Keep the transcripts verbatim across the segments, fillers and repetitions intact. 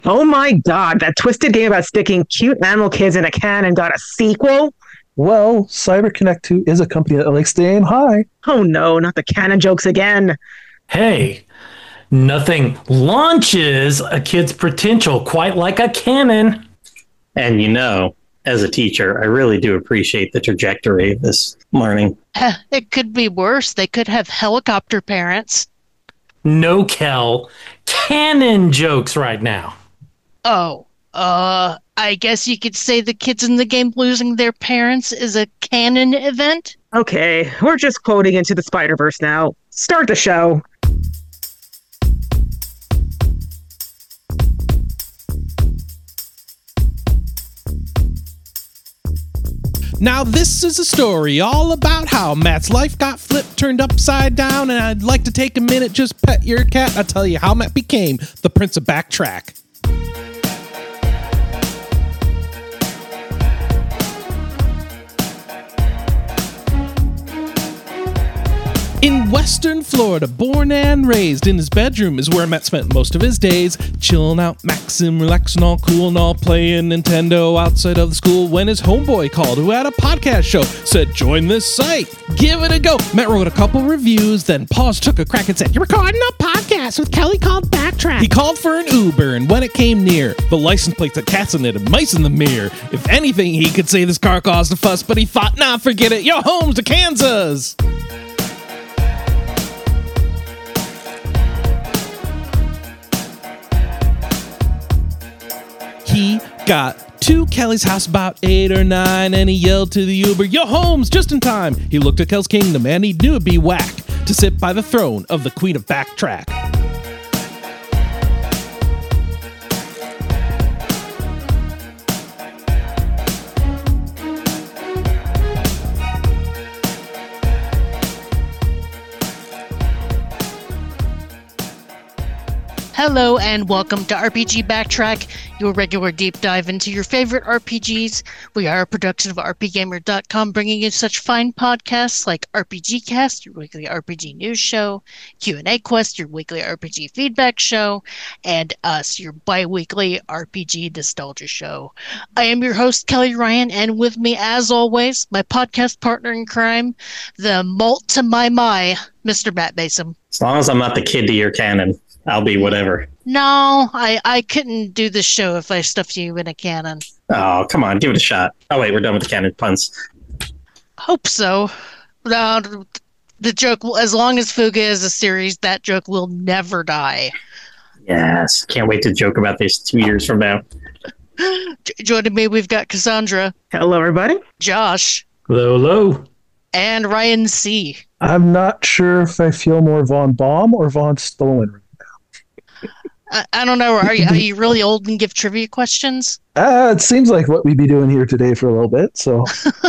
Oh my god, that twisted game about sticking cute animal kids in a can and got a sequel? Well, CyberConnect two is a company that likes to aim high. Oh no, not the canon jokes again. Hey, nothing launches a kid's potential quite like a cannon. And you know, as a teacher, I really do appreciate the trajectory of this learning. It could be worse. They could have helicopter parents. No, Kel. Canon jokes right now. Oh, uh, I guess you could say the kids in the game losing their parents is a canon event? Okay, we're just quoting Into the Spider-Verse now. Start the show. Now this is a story all about how Matt's life got flipped, turned upside down, and I'd like to take a minute, just pet your cat. I'll tell you how Matt became the Prince of Backtrack. In western Florida, born and raised, in his bedroom is where Matt spent most of his days, chilling out, maxing, relaxing, all cool and all playing Nintendo outside of the school when his homeboy called, who had a podcast show, said, join this site, give it a go. Matt wrote a couple reviews, then paused, took a crack and said, you're recording a podcast with Kelly called Backtrack. He called for an Uber, and when it came near, the license plate said cats in it and mice in the mirror. If anything, he could say this car caused a fuss, but he thought, nah, forget it, you're home to Kansas. He got to Kelly's house about eight or nine, and he yelled to the Uber, "Yo, home's just in time." He looked at Kel's kingdom, and he knew it'd be whack to sit by the throne of the Queen of Backtrack. Hello and welcome to R P G Backtrack, your regular deep dive into your favorite R P Gs. We are a production of R P Gamer dot com, bringing you such fine podcasts like R P G Cast, your weekly R P G news show, Q and A Quest, your weekly R P G feedback show, and us, your bi-weekly R P G nostalgia show. I am your host, Kelly Ryan, and with me, as always, my podcast partner in crime, the malt to my my, Mister Matt Basom. As long as I'm not the kid to your cannon, I'll be whatever. No, I, I couldn't do this show if I stuffed you in a cannon. Oh, come on, give it a shot. Oh, wait, we're done with the cannon puns. Hope so. No, the joke, will, as long as Fuga is a series, that joke will never die. Yes, can't wait to joke about this two years from now. Joining me, we've got Cassandra. Hello, everybody. Josh. Hello, hello. And Ryan C. I'm not sure if I feel more Von Baum or Von Stolen. I, I don't know. Are you, are you really old and give trivia questions? Uh, it seems like what we'd be doing here today for a little bit, so.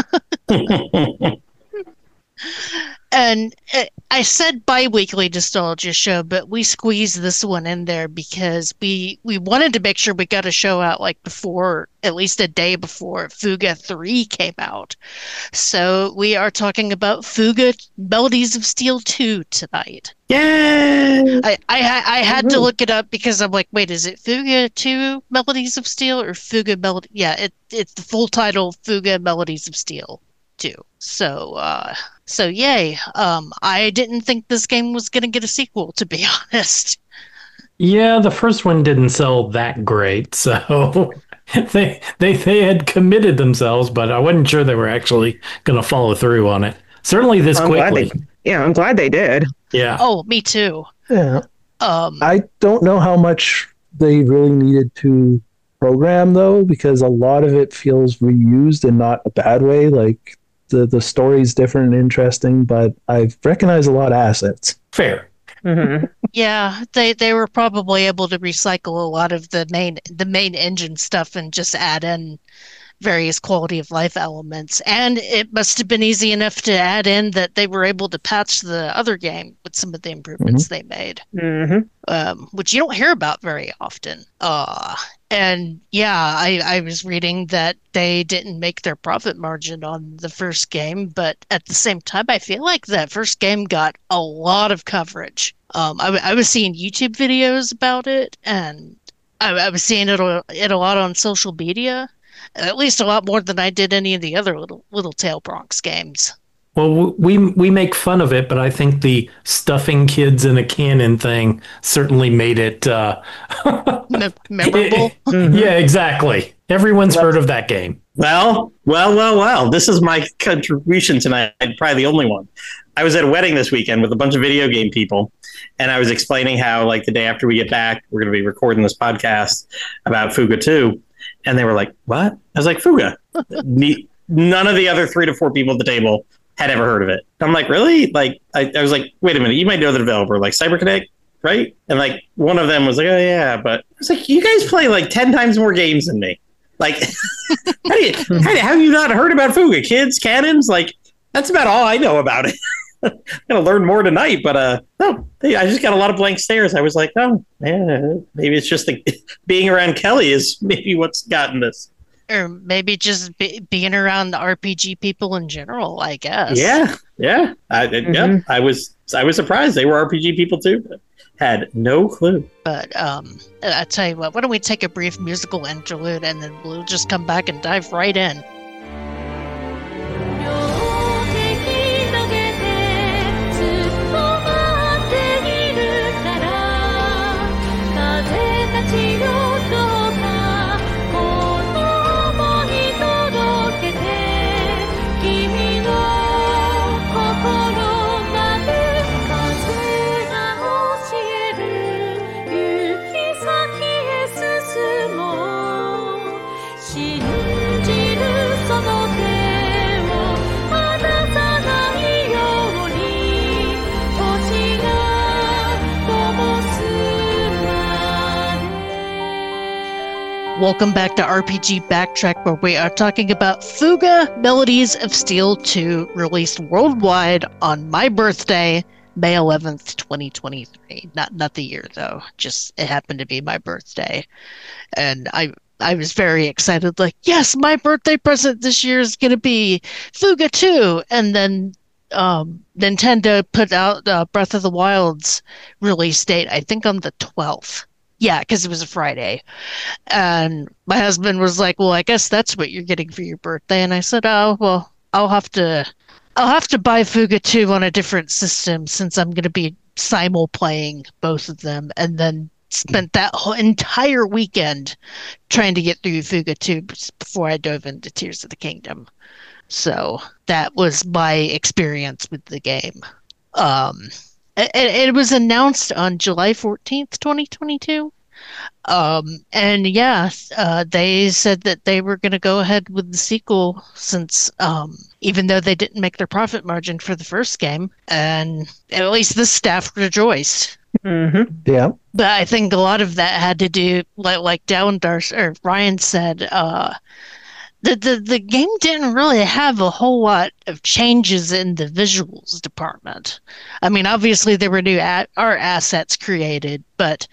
And uh, I said bi-weekly nostalgia show, but we squeezed this one in there because we we wanted to make sure we got a show out like before, at least a day before Fuga three came out. So we are talking about Fuga Melodies of Steel two tonight. Yay! I, I, I had to look it up because I'm like, wait, is it Fuga two Melodies of Steel or Fuga Melody? Yeah, it, it's the full title, Fuga Melodies of Steel two. So, uh, so yay. Um, I didn't think this game was going to get a sequel, to be honest. Yeah, the first one didn't sell that great, so they they they had committed themselves, but I wasn't sure they were actually going to follow through on it. Certainly this I'm quickly. glad they, yeah, I'm glad they did. Yeah. Oh, me too. Yeah. Um, I don't know how much they really needed to program, though, because a lot of it feels reused in not a bad way. Like, the, the story's different and interesting, but I've recognized a lot of assets. Fair. Mm-hmm. yeah, they they were probably able to recycle a lot of the main the main engine stuff and just add in various quality of life elements. And it must have been easy enough to add in that they were able to patch the other game with some of the improvements mm-hmm. they made, mm-hmm. um, which you don't hear about very often. Uh, and yeah, I, I was reading that they didn't make their profit margin on the first game, but at the same time, I feel like that first game got a lot of coverage. Um, I, I was seeing YouTube videos about it, and I, I was seeing it a, it a lot on social media, at least a lot more than I did any of the other little Little Tail Bronx games. Well, we we make fun of it, but I think the stuffing kids in a cannon thing certainly made it uh, Me- memorable. Mm-hmm. Yeah, exactly. Everyone's heard of that game. Well, well, well, well. This is my contribution tonight. Probably the only one. I was at a wedding this weekend with a bunch of video game people, and I was explaining how, like, the day after we get back, we're going to be recording this podcast about Fuga two, and they were like, "What?" I was like, "Fuga." None of the other three to four people at the table had ever heard of it. I'm like, really? Like, I, I was like, wait a minute, you might know the developer, like CyberConnect, right? And like, one of them was like, oh yeah, but I was like, you guys play like ten times more games than me. Like, how, do you, how, do, how have you not heard about Fuga? Kids, cannons? Like, that's about all I know about it. I'm gonna learn more tonight, but uh, no, I just got a lot of blank stares. I was like, oh, man, maybe it's just the, being around Kelly is maybe what's gotten this. Or maybe just be, being around the R P G people in general, I guess. Yeah, yeah, I, mm-hmm. yeah. I was, I was surprised they were R P G people too, but had no clue. But um, I tell you what, why don't we take a brief musical interlude and then we'll just come back and dive right in. Welcome back to R P G Backtrack, where we are talking about Fuga Melodies of Steel two, released worldwide on my birthday, May eleventh, twenty twenty-three. Not not the year, though. Just it happened to be my birthday. And I I was very excited, like, yes, my birthday present this year is going to be Fuga two. And then um, Nintendo put out uh, Breath of the Wild's release date, I think on the twelfth. Yeah, because it was a Friday. And my husband was like, well, I guess that's what you're getting for your birthday. And I said, oh, well, I'll have to I'll have to buy Fuga two on a different system since I'm going to be simul playing both of them. And then spent that whole entire weekend trying to get through Fuga two before I dove into Tears of the Kingdom. So that was my experience with the game. Um It, it was announced on July fourteenth, twenty twenty-two. Um, and yeah, uh, they said that they were going to go ahead with the sequel since um, even though they didn't make their profit margin for the first game, and at least the staff rejoiced. Mm-hmm. Yeah. But I think a lot of that had to do, like, like Downdar, or Ryan said, uh, The, the the game didn't really have a whole lot of changes in the visuals department. I mean, obviously there were new a- art assets created, but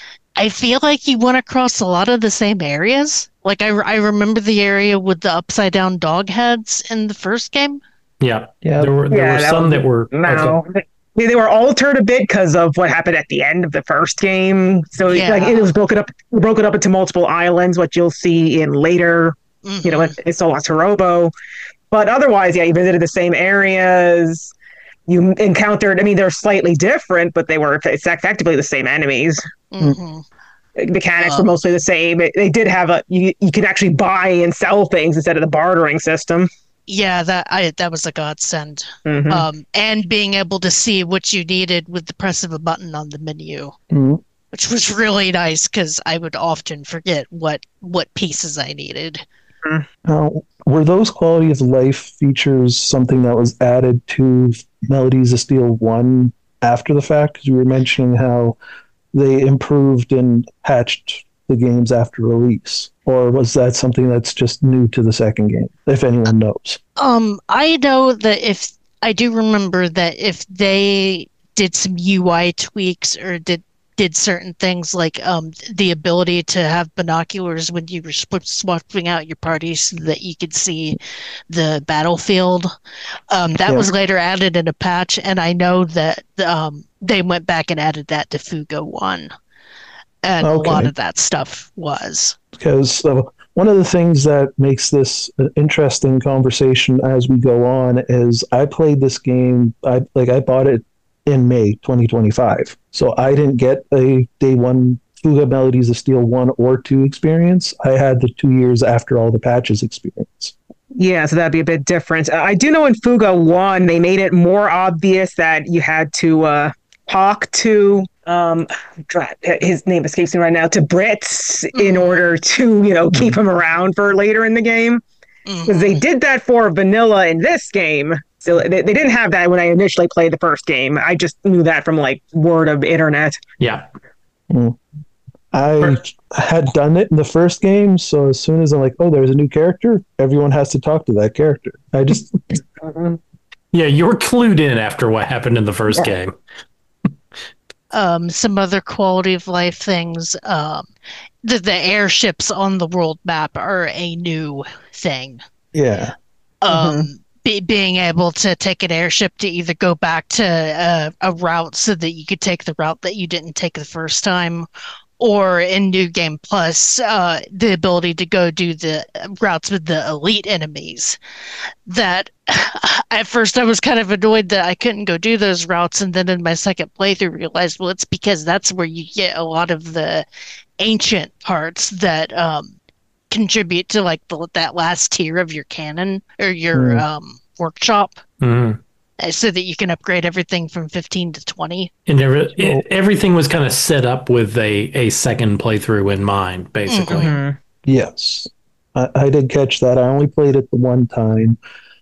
I feel like you went across a lot of the same areas. Like, I, I remember the area with the upside down dog heads in the first game. Yeah, Yeah. there were there Yeah, were that some was- that were No, okay. they, they were altered a bit because of what happened at the end of the first game. So Yeah. like it was broken up, broken up into multiple islands, what you'll see in later, Mhm. you know, in, in Solas Hirobo. But otherwise, yeah, you visited the same areas. You encountered, I mean, they're slightly different, but they were it's effectively the same enemies. Mhm. Mechanics Uh. were mostly the same. It, they did have a you you could actually buy and sell things instead of the bartering system. Yeah, that I that was a godsend. Mhm. Um, and being able to see what you needed with the press of a button on the menu, Mhm. which was really nice because I would often forget what what pieces I needed. Now, were those quality of life features something that was added to Melodies of Steel one after the fact? Because you were mentioning how they improved and patched the games after release. Or was that something that's just new to the second game, if anyone knows? Um, I know that if I do remember that if they did some U I tweaks or did did certain things like um the ability to have binoculars when you were sw- swapping out your parties so that you could see the battlefield, um that Yeah. was later added in a patch, and I know that um they went back and added that to Fuga one. And Okay. a lot of that stuff was. Because uh, one of the things that makes this an interesting conversation as we go on is I played this game. I like I bought it in May twenty twenty-five, so I didn't get a day one Fuga Melodies of Steel one or two experience. I had the two years after all the patches experience. Yeah, so that'd be a bit different. Uh, I do know in Fuga one, they made it more obvious that you had to uh, talk to, um, his name escapes me right now, to Brits mm-hmm. in order to, you know, keep him around for later in the game. Because mm-hmm. they did that for vanilla in this game. So they, they didn't have that when I initially played the first game. I just knew that from, like, word of internet. Yeah. Mm. I had done it in the first game, so as soon as I'm like, oh, there's a new character, everyone has to talk to that character. I just... Yeah, you were clued in after what happened in the first yeah. game. Um, some other quality of life things. Um, the, the airships on the world map are a new thing. Yeah. Um, mm-hmm. be, being able to take an airship to either go back to a, a route so that you could take the route that you didn't take the first time, or in New Game Plus, uh, the ability to go do the routes with the elite enemies. That at first I was kind of annoyed that I couldn't go do those routes, and then in my second playthrough realized, well, it's because that's where you get a lot of the ancient parts that um, contribute to like the, that last tier of your canon or your mm. um, workshop. Mm. So that you can upgrade everything from fifteen to twenty. And every, it, everything was kind of set up with a, a second playthrough in mind, basically. Mm-hmm. Yes. I, I did catch that. I only played it the one time.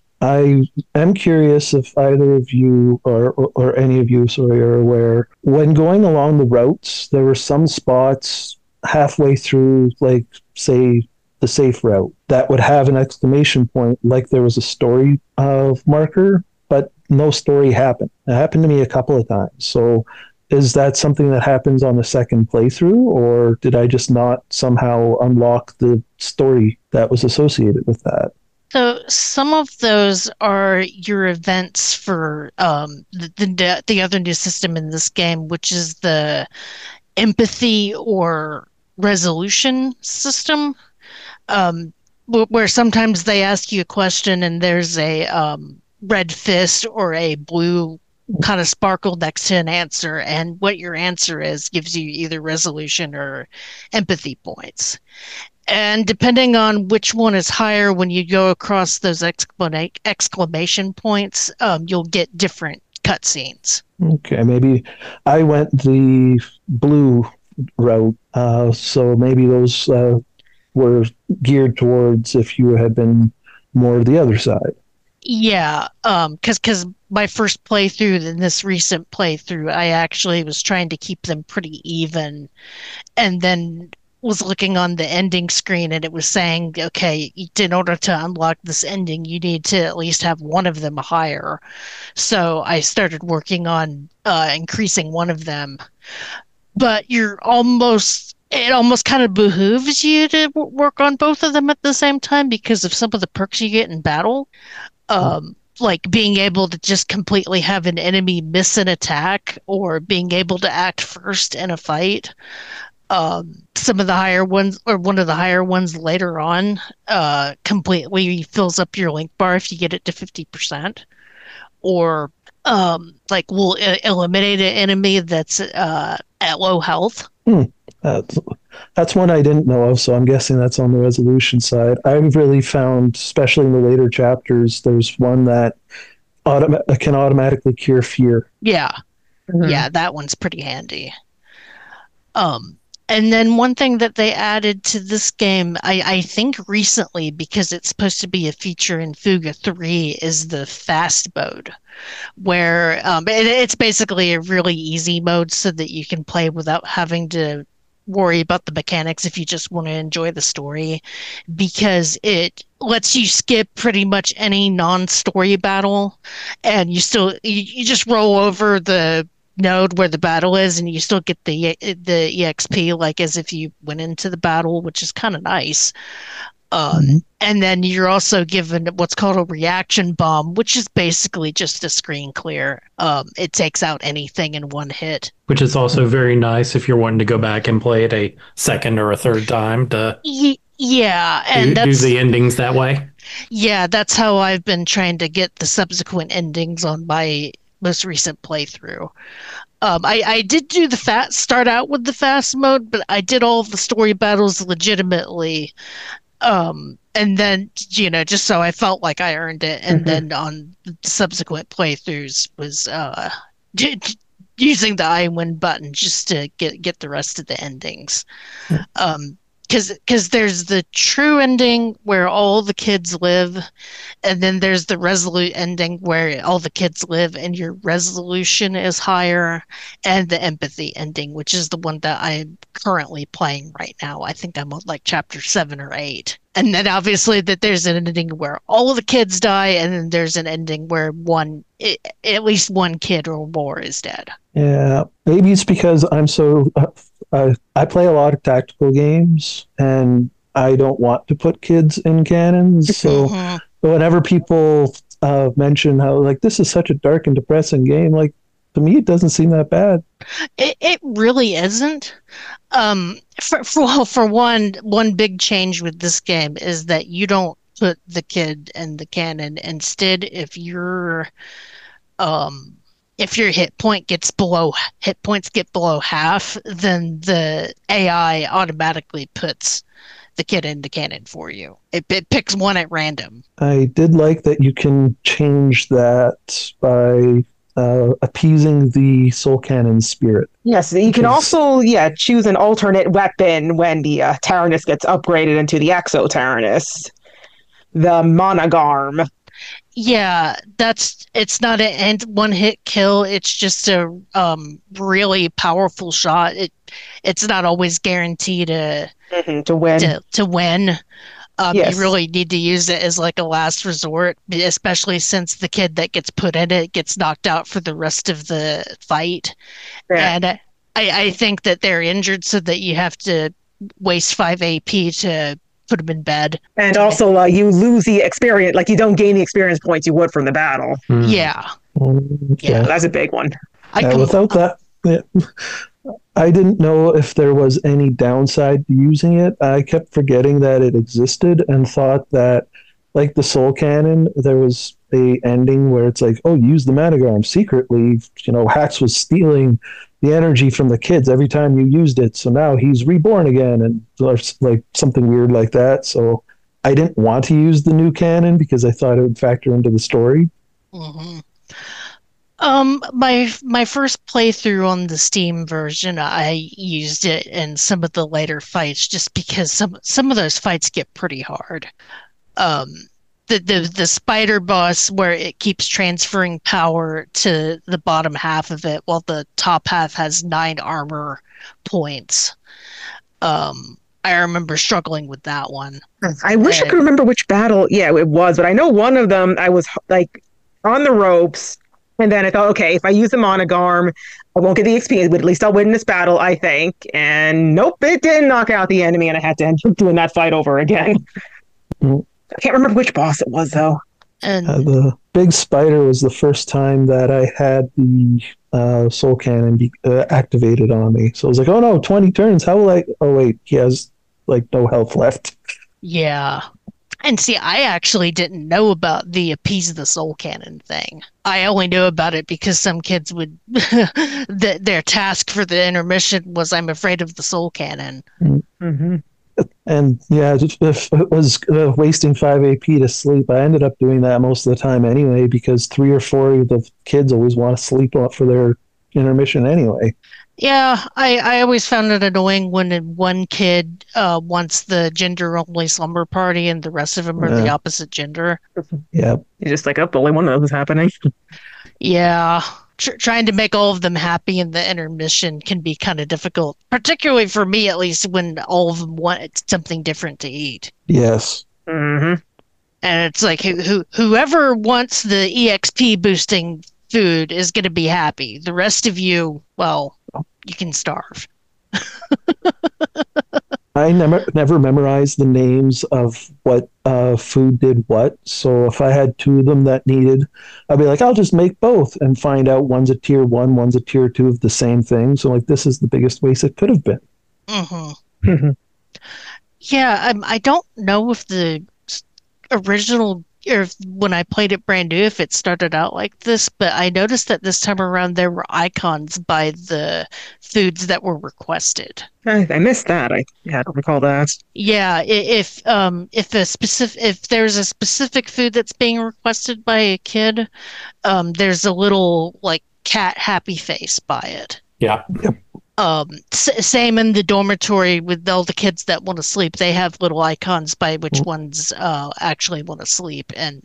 I am curious if either of you or, or, or any of you, sorry, are aware, when going along the routes, there were some spots halfway through, like, say, the safe route that would have an exclamation point, like there was a story uh, marker, but no story happened. It happened to me a couple of times. So is that something that happens on the second playthrough, or did I just not somehow unlock the story that was associated with that? So some of those are your events for um, the, the the other new system in this game, which is the empathy or resolution system, um, where sometimes they ask you a question and there's a um, red fist or a blue kind of sparkle next to an answer, and what your answer is gives you either resolution or empathy points. And depending on which one is higher, when you go across those exclama- exclamation points, um, you'll get different cutscenes. Okay, maybe I went the blue route, uh, so maybe those uh, were geared towards if you had been more the other side. Yeah, um, because because my first playthrough and this recent playthrough, I actually was trying to keep them pretty even, and then was looking on the ending screen and it was saying, okay, in order to unlock this ending, you need to at least have one of them higher. So I started working on uh, increasing one of them, but you're almost. It almost kind of behooves you to w- work on both of them at the same time because of some of the perks you get in battle. Um, like being able to just completely have an enemy miss an attack or being able to act first in a fight. Um, some of the higher ones, or one of the higher ones later on, uh, completely fills up your link bar if you get it to fifty percent. Or um, like will uh, eliminate an enemy that's uh, at low health. Hmm. That's, that's one I didn't know of, so I'm guessing that's on the resolution side. I've really found, especially in the later chapters, there's one that autom- can automatically cure fear. Yeah. Mm-hmm. Yeah, that one's pretty handy. Um, and then one thing that they added to this game, I, I think recently, because it's supposed to be a feature in Fuga three, is the fast mode, where um, it, it's basically a really easy mode so that you can play without having to worry about the mechanics if you just want to enjoy the story, because it lets you skip pretty much any non-story battle and you still you, you just roll over the node where the battle is and you still get the the E X P like as if you went into the battle, which is kind of nice. Um, mm-hmm. And then you're also given what's called a reaction bomb, which is basically just a screen clear. Um, it takes out anything in one hit. Which is also very nice if you're wanting to go back and play it a second or a third time to y- yeah, and do, that's, do the endings that way. Yeah, that's how I've been trying to get the subsequent endings on my most recent playthrough. Um, I, I did do the fast start out with the fast mode, but I did all of the story battles legitimately. Um, and then, you know, just so I felt like I earned it. And mm-hmm. then on the subsequent playthroughs was uh, using the I win button just to get, get the rest of the endings. Mm-hmm. Um, Because because there's the true ending where all the kids live, and then there's the resolute ending where all the kids live and your resolution is higher, and the empathy ending, which is the one that I'm currently playing right now. I think I'm on like chapter seven or eight. And then obviously that there's an ending where all of the kids die, and then there's an ending where one, at least one kid or more is dead. Yeah, maybe it's because I'm so... Uh, Uh, I play a lot of tactical games, and I don't want to put kids in cannons. So mm-hmm. whenever people uh, mention how like this is such a dark and depressing game, like to me it doesn't seem that bad. It it really isn't. Um, for for for one, one big change with this game is that you don't put the kid in the cannon. Instead, if you're um. If your hit point gets below hit points get below half, then the A I automatically puts the kid in the cannon for you. It, it picks one at random. I did like that you can change that by uh, appeasing the soul cannon spirit. Yes, you can is... also yeah choose an alternate weapon when the uh, Tyrannus gets upgraded into the Exo Tyrannus, the Monogarm. Yeah, that's it's not an end one hit kill. It's just a um, really powerful shot. It it's not always guaranteed to mm-hmm, to win. To, to win, um, yes. You really need to use it as like a last resort, especially since the kid that gets put in it gets knocked out for the rest of the fight. Yeah. And I I think that they're injured, so that you have to waste five A P to put them in bed. And also, uh, you lose the experience, like you don't gain the experience points you would from the battle. Mm. Yeah. Okay. Yeah, that's a big one. I uh, without that, yeah, I didn't know if there was any downside to using it. I kept forgetting that it existed and thought that, like the Soul Cannon, there was a ending where it's like, oh, use the Monogarm secretly. You know, Hax was stealing the energy from the kids every time you used it, so now he's reborn again, and like something weird like that. So I didn't want to use the new canon because I thought it would factor into the story. Mm-hmm. Um, my my first playthrough on the Steam version, I used it in some of the later fights, just because some some of those fights get pretty hard. Um, the the the spider boss, where it keeps transferring power to the bottom half of it while the top half has nine armor points. Um, I remember struggling with that one. I wish and, I could remember which battle yeah it was, but I know one of them I was like on the ropes, and then I thought, okay, if I use the Monogarm, I won't get the X P, but at least I'll win this battle, I think. And nope, it didn't knock out the enemy, and I had to end up doing that fight over again. Mm-hmm. I can't remember which boss it was, though. And uh, the big spider was the first time that I had the uh, soul cannon be, uh, activated on me. So I was like, oh no, twenty turns. How will I? Oh wait, he has like no health left. Yeah. And see, I actually didn't know about the appease the soul cannon thing. I only knew about it because some kids would, the, their task for the intermission was, I'm afraid of the soul cannon. Mm-hmm. And yeah, if it was uh, wasting five A P to sleep, I ended up doing that most of the time anyway, because three or four of the kids always want to sleep for their intermission anyway. Yeah, I, I always found it annoying when one kid uh, wants the gender-only slumber party and the rest of them are yeah. the opposite gender. Yeah. You're just like, oh, only one of those is happening. Yeah. Tr- trying to make all of them happy in the intermission can be kind of difficult, particularly for me, at least, when all of them want something different to eat. Yes. Mm-hmm. And it's like, who, who whoever wants the E X P boosting food is going to be happy. The rest of you, well, you can starve. I never never memorized the names of what uh, food did what. So if I had two of them that needed, I'd be like, I'll just make both and find out one's a tier one, one's a tier two of the same thing. So like, this is the biggest waste it could have been. Mm-hmm. Yeah, um, I don't know if the s- original or if, when I played it brand new, if it started out like this, but I noticed that this time around there were icons by the foods that were requested. I, I missed that. I, yeah, I don't recall that. Yeah, i- if um if a specific if there's a specific food that's being requested by a kid, um there's a little like cat happy face by it. Yeah. Um, s- same in the dormitory with all the kids that want to sleep. They have little icons by which ones uh actually want to sleep, and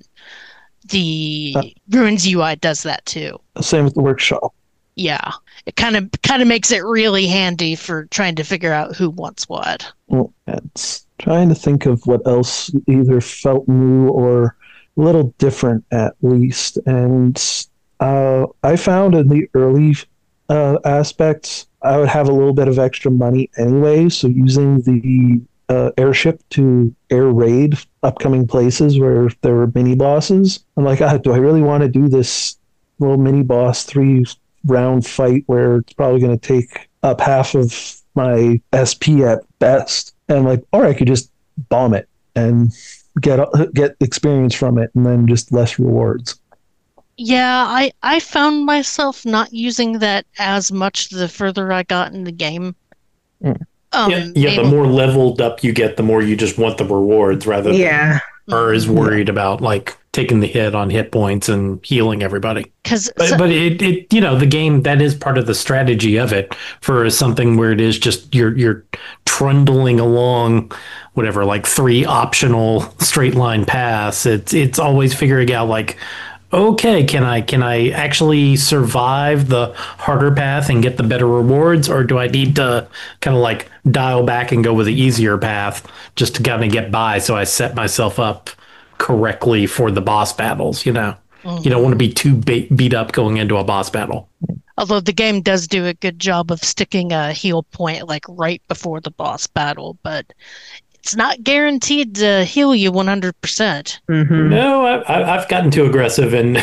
the Uh, Ruins U I does that too. Same with the workshop. Yeah, it kind of kind of makes it really handy for trying to figure out who wants what. Well, it's trying to think of what else either felt new or a little different at least. And uh, I found in the early uh, aspects, I would have a little bit of extra money anyway. So using the uh, airship to air raid upcoming places where there were mini bosses, I'm like, ah, do I really want to do this little mini boss three round fight where it's probably going to take up half of my S P at best? And I'm like, or I could just bomb it and get get experience from it, and then just less rewards. Yeah, I I found myself not using that as much the further I got in the game. Mm. Um, yeah, yeah the maybe- more leveled up you get, the more you just want the rewards rather than Yeah. or is worried about like taking the hit on hit points and healing everybody. 'Cause But, so- but it, it, you know, the game, that is part of the strategy of it for something where it is just you're you're trundling along, whatever, like three optional straight line paths. It's it's always figuring out like, okay, can I can I actually survive the harder path and get the better rewards, or do I need to kind of like dial back and go with the easier path just to kind of get by, so I set myself up correctly for the boss battles? You know, you don't want to be too be- beat up going into a boss battle. although the game does do a good job of sticking a heal point like right before the boss battle, but it's not guaranteed to heal you one hundred percent. Mm-hmm. No, I, I, I've gotten too aggressive and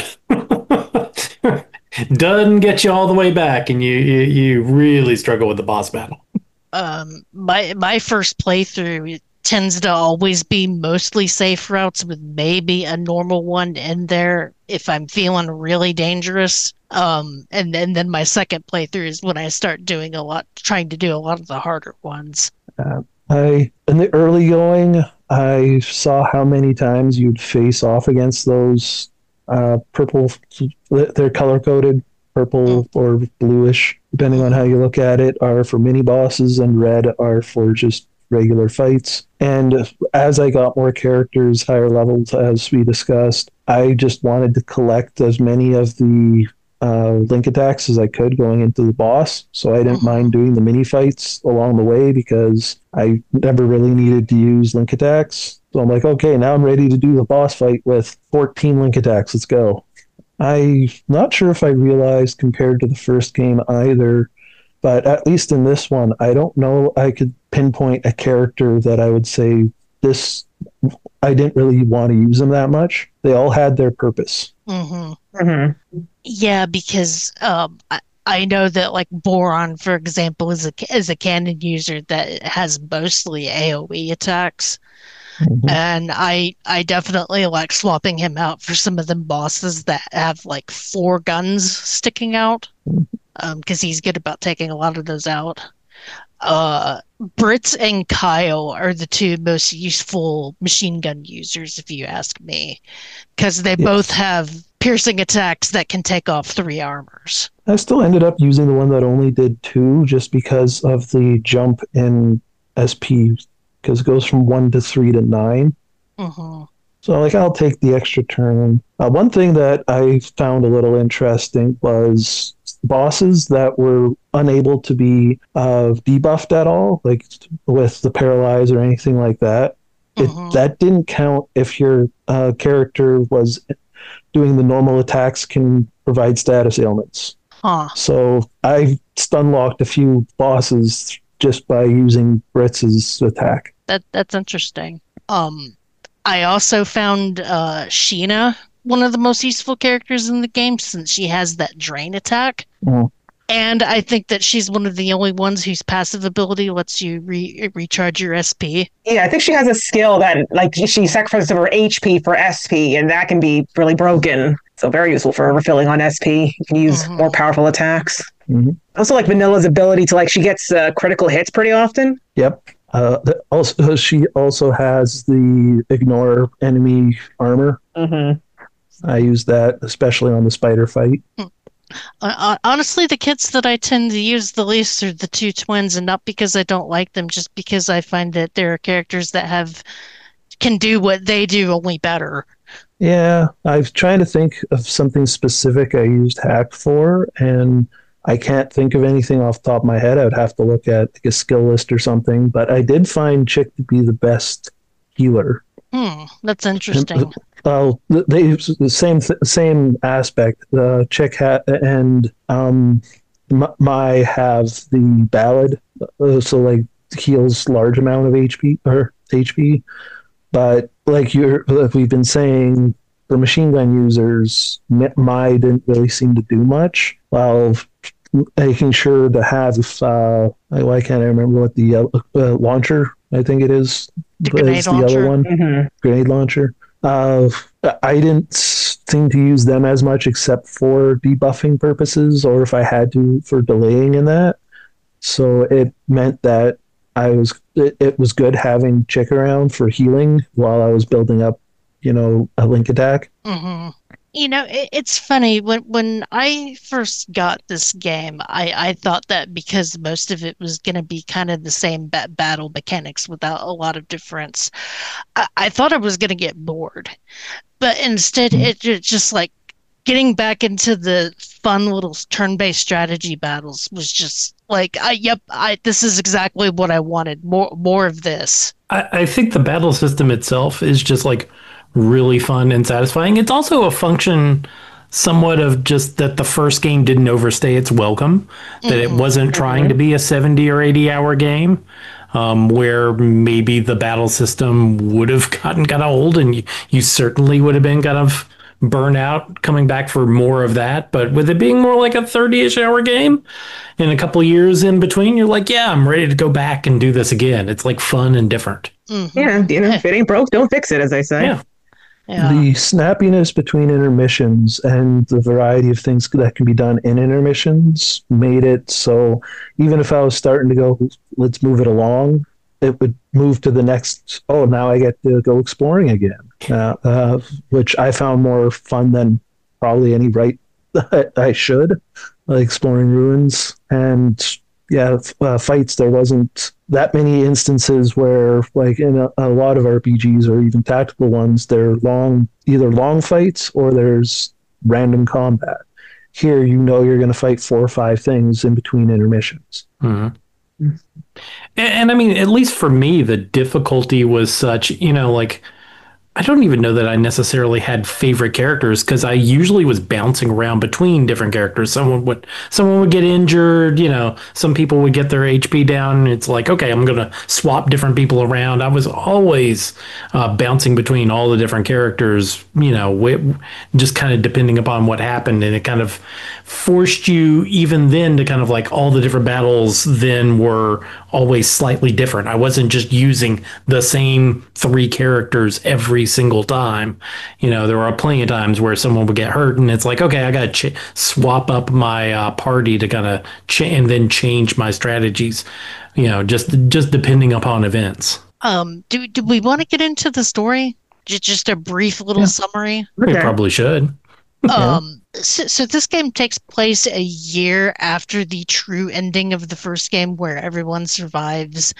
doesn't get you all the way back, and you, you you really struggle with the boss battle. Um, my my first playthrough it tends to always be mostly safe routes with maybe a normal one in there if I'm feeling really dangerous. Um, and, and then my second playthrough is when I start doing a lot, trying to do a lot of the harder ones. Uh, I in the early going, I saw how many times you'd face off against those uh, purple. They're color coded, purple or bluish, depending on how you look at it. Are for mini bosses, and red are for just regular fights. And as I got more characters, higher levels, as we discussed, I just wanted to collect as many of the uh, link attacks as I could going into the boss. So I didn't mind doing the mini fights along the way because I never really needed to use link attacks. So I'm like, okay, now I'm ready to do the boss fight with fourteen link attacks. Let's go. I'm not sure if I realized compared to the first game either, but at least in this one, I don't know I could pinpoint a character that I would say this, I didn't really want to use them that much. They all had their purpose. Mm-hmm. Mm-hmm. Yeah, because um, I, I know that like Boron, for example, is a is a cannon user that has mostly AoE attacks, Mhm. and I I definitely like swapping him out for some of them bosses that have like four guns sticking out, um, because he's good about taking a lot of those out. Uh, Brits and Kyle are the two most useful machine gun users, if you ask me, because they Yes. both have piercing attacks that can take off three armors. I still ended up using the one that only did two just because of the jump in S P, because it goes from one to three to nine. Mm-hmm. So, like, I'll take the extra turn. Uh, one thing that I found a little interesting was bosses that were unable to be uh, debuffed at all, like with the paralyze or anything like that. It, Mhm. That didn't count if your uh, character was doing the normal attacks can provide status ailments. Huh. So I stun locked a few bosses just by using Britz's attack. That that's interesting. Um, I also found uh, Sheena one of the most useful characters in the game since she has that drain attack. Mm. And I think that she's one of the only ones whose passive ability lets you re- recharge your S P. Yeah, I think she has a skill that, like, she sacrifices her H P for S P, and that can be really broken. So very useful for refilling on S P. You can use Mhm. more powerful attacks. Mm-hmm. Also, like Vanilla's ability to, like, she gets uh, critical hits pretty often. Yep. Uh, the, also, she also has the ignore enemy armor. Mm-hmm. I use that especially on the spider fight. Uh, honestly, the kits that I tend to use the least are the two twins, and not because I don't like them, just because I find that there are characters that have can do what they do, only better. Yeah, I was trying to think of something specific I used hack for, and I can't think of anything off the top of my head. I would have to look at like a skill list or something, but I did find Chick to be the best healer. Hmm, that's interesting. Well, they the same same aspect. The Chick hat and um, m- my have the ballad, uh, so like heals large amount of H P or H P. But like you're, like we've been saying, for machine gun users, my didn't really seem to do much. While making sure to have, uh, why can't I remember what the uh, launcher? I think it is. The grenade the launcher. other one, Mm-hmm. grenade launcher. Uh, I didn't seem to use them as much except for debuffing purposes, or if I had to for delaying in that. So it meant that I was it, it was good having Chick around for healing while I was building up, you know, a link attack. Mm-hmm. You know, it, it's funny when when I first got this game, I, I thought that because most of it was going to be kind of the same ba- battle mechanics without a lot of difference, I, I thought I was going to get bored. But instead, it, it just like getting back into the fun little turn-based strategy battles was just like, I, yep, I this is exactly what I wanted. More more of this. I, I think the battle system itself is just like really fun and satisfying. It's also a function somewhat of just that the first game didn't overstay its welcome, that Mhm. it wasn't trying to be a seventy or eighty hour game, um, where maybe the battle system would have gotten kind of old and you, you certainly would have been kind of burn out coming back for more of that. But with it being more like a thirty-ish hour game in a couple years in between, you're like, yeah, I'm ready to go back and do this again. It's like fun and different. Mhm. Yeah, you know, if it ain't broke, don't fix it, as they say. Yeah. Yeah. The snappiness between intermissions and the variety of things that can be done in intermissions made it so even if I was starting to go, let's move it along, it would move to the next, oh, now I get to go exploring again, uh, uh, which I found more fun than probably any right I should, like exploring ruins. And yeah, uh, fights, there wasn't that many instances where, like in a, a lot of R P Gs or even tactical ones, they're long, either long fights or there's random combat. Here, you know, you're going to fight four or five things in between intermissions. Mhm. And, and I mean, at least for me, the difficulty was such, you know, like, I don't even know that I necessarily had favorite characters because I usually was bouncing around between different characters. Someone would someone would get injured, you know, some people would get their H P down. And it's like, okay, I'm going to swap different people around. I was always uh, bouncing between all the different characters, you know, w- just kind of depending upon what happened. And it kind of forced you even then to kind of like all the different battles then were always slightly different. I wasn't just using the same three characters every single time. You know, there were plenty of times where someone would get hurt and it's like, okay, I got to ch- swap up my uh, party to kind of ch- and then change my strategies, you know, just just depending upon events. Um, do do we want to get into the story? Just just a brief little Yeah. summary. We Okay. probably should. Um, so, so this game takes place a year after the true ending of the first game, where everyone survives,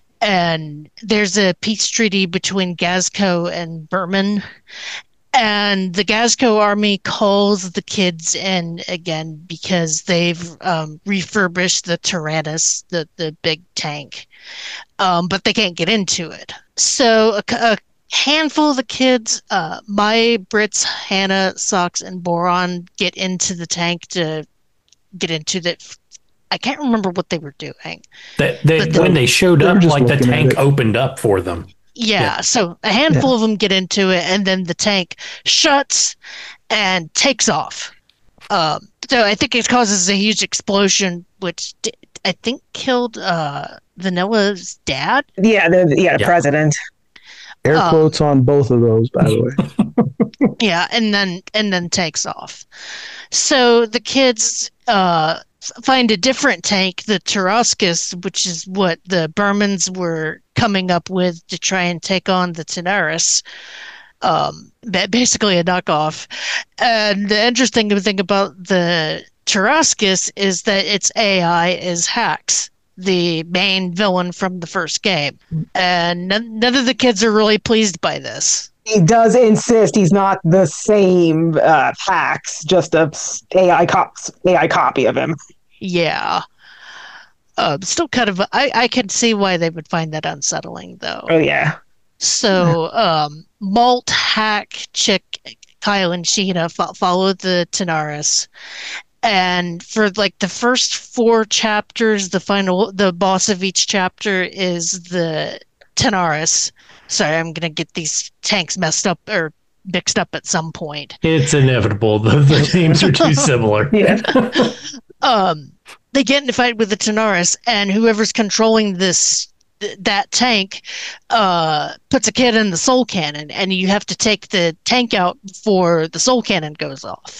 and there's a peace treaty between Gazco and Berman, and the Gazco army calls the kids in again because they've um, refurbished the Tyrannus, the the big tank, um, but they can't get into it. So a, a handful of the kids, uh, my Brits, Hannah, Socks, and Boron get into the tank to get into the I can't remember what they were doing. That they, But the- when they showed They were up, just like the looking at tank it. opened up for them. Yeah, Yeah. so a handful of them get into it, and then the tank shuts and takes off. Um, so I think it causes a huge explosion, which d- I think killed uh, Vanilla's dad. Yeah, the yeah, the Yeah. president. Air Um, quotes on both of those, by the way. Yeah, and then and then takes off. So the kids uh, f- find a different tank, the Tarascus, which is what the Burmans were coming up with to try and take on the Tenaris. Um, ba- basically a knockoff. And the interesting thing about the Tarascus is that its A I is Hax, the main villain from the first game. And none, none of the kids are really pleased by this. He does insist he's not the same uh, Hax, just a A I cop A I copy of him. Yeah. Uh, still kind of, I, I can see why they would find that unsettling, though. Oh yeah. So, um, Malt, Hack, Chick, Kyle, and Sheena fo- follow the Tenaris. And for like the first four chapters, the final, the boss of each chapter is the Tenaris. Sorry, I'm going to get these tanks messed up or mixed up at some point. It's inevitable. The, the names are too similar. Yeah. Um, they get in a fight with the Tenaris, and whoever's controlling this th- that tank uh, puts a kid in the soul cannon, and you have to take the tank out before the soul cannon goes off.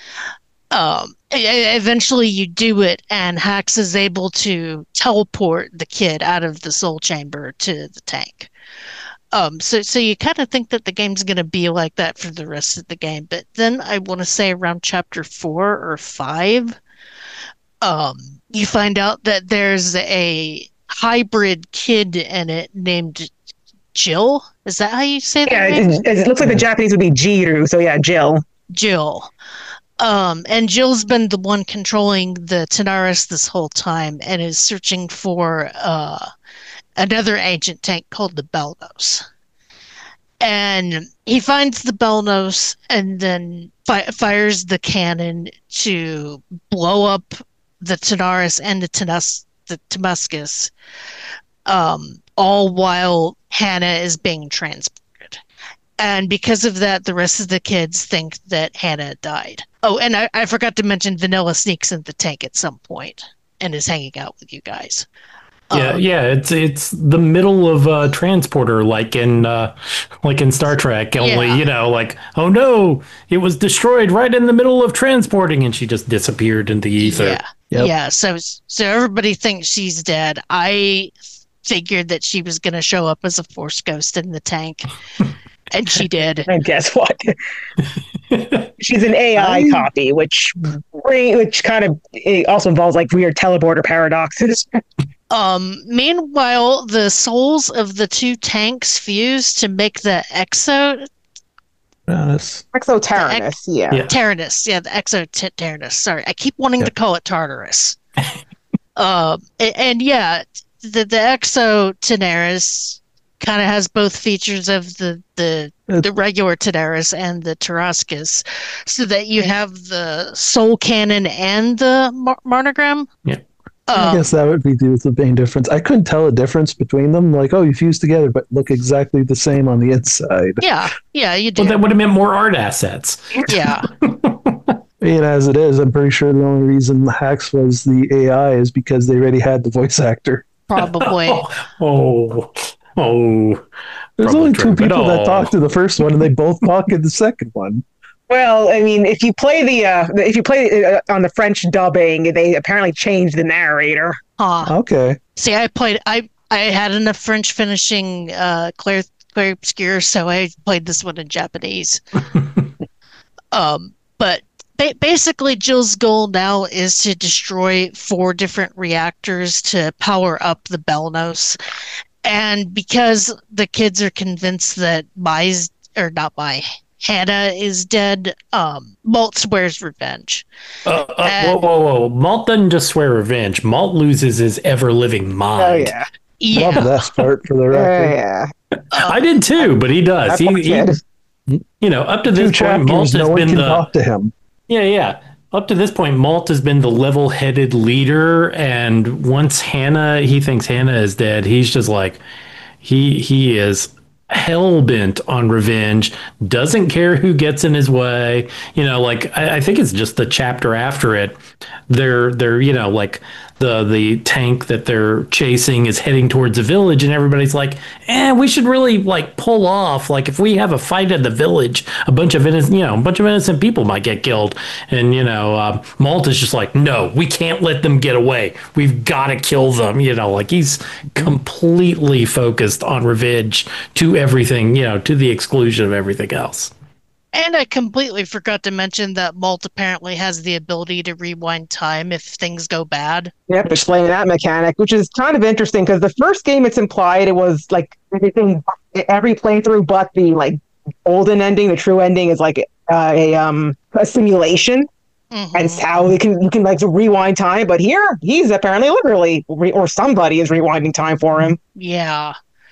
Um, e- e- eventually, you do it, and Hax is able to teleport the kid out of the soul chamber to the tank. Um, so, so you kind of think that the game's going to be like that for the rest of the game, but then I want to say around chapter four or five, um, you find out that there's a hybrid kid in it named Jill. Is that how you say that? Yeah, name? it, it looks like the Japanese would be Jiru, so yeah, Jill. Jill. Um, and Jill's been the one controlling the Tenaris this whole time and is searching for uh, another ancient tank called the Belnos. And he finds the Belnos and then fi- fires the cannon to blow up the Tenaris and the, Tenus- the Temuscus, um, all while Hannah is being transported. And because of that, the rest of the kids think that Hannah died. Oh, and I, I forgot to mention Vanilla sneaks in the tank at some point and is hanging out with you guys. Yeah, Um, yeah, it's it's the middle of a transporter, like in uh, like in Star Trek. Only Yeah. you know, like oh no, it was destroyed right in the middle of transporting, and she just disappeared in the ether. Yeah. Yep. Yeah. So so everybody thinks she's dead. I figured that she was going to show up as a force ghost in the tank, and she did. And guess what? She's an A I I- copy, which which kind of it also involves like weird teleporter paradoxes. Um, meanwhile, the souls of the two tanks fuse to make the Exo Yes. Exoterranus, yeah. Yeah. Tyrannus. Yeah, the Exo Tyrannus. Sorry, I keep wanting to Yep. call it Tartarus. um, and, and yeah, the the Exo Tenaris kind of has both features of the the Uh, the regular Tenaris and the Tarascus, so that you have the Soul Cannon and the Mar- Marnogram. Yeah. I Um, guess that would be the, the main difference. I couldn't tell a difference between them. Like, oh, you fuse together, but look exactly the same on the inside. yeah, yeah, you do. Well, that would have meant more art assets. yeah. And as it is, I'm pretty sure the only reason Hax was the A I is because they already had the voice actor. Probably. Oh, oh, oh. There's Probably only two true, but people that oh. talked to the first one, and they both talk in the second one. Well, I mean, if you play the uh, if you play uh, on the French dubbing, they apparently changed the narrator. Huh. Okay. See, I played. I I had enough French finishing uh, Claire Claire Obscure, so I played this one in Japanese. um, but ba- basically, Jill's goal now is to destroy four different reactors to power up the Belnos, and because the kids are convinced that Mai's or not Mai. Hannah is dead. Um, Malt swears revenge. Uh, uh, whoa, whoa, whoa. Malt doesn't just swear revenge. Malt loses his ever living mind. Oh yeah, Love Yeah, that part for the yeah, record. yeah. I did too, but he does. That He, poor he- kid. you know, up to Two this point, Malt chapters, has no one been can the talk to him. yeah, yeah. Up to this point, Malt has been the level-headed leader, and once Hannah, he thinks Hannah is dead, he's just like, he he is hell-bent on revenge, doesn't care who gets in his way. You know, like, I, I think it's just the chapter after it. They're, they're, you know, like, the the tank that they're chasing is heading towards a village, and everybody's like, eh, we should really like pull off. Like, if we have a fight in the village, a bunch of innocent, you know, a bunch of innocent people might get killed. And you know, uh, Malt is just like, no, we can't let them get away. We've got to kill them. You know, like he's completely focused on revenge to everything, you know, to the exclusion of everything else. And I completely forgot to mention that Malt apparently has the ability to rewind time if things go bad. Yep, explaining that mechanic, which is kind of interesting because the first game it's implied it was like everything, every playthrough but the like golden ending, the true ending is like uh, a um a simulation. Mm-hmm. And it's how you can you can like rewind time, but here he's apparently literally re- or somebody is rewinding time for him. Yeah.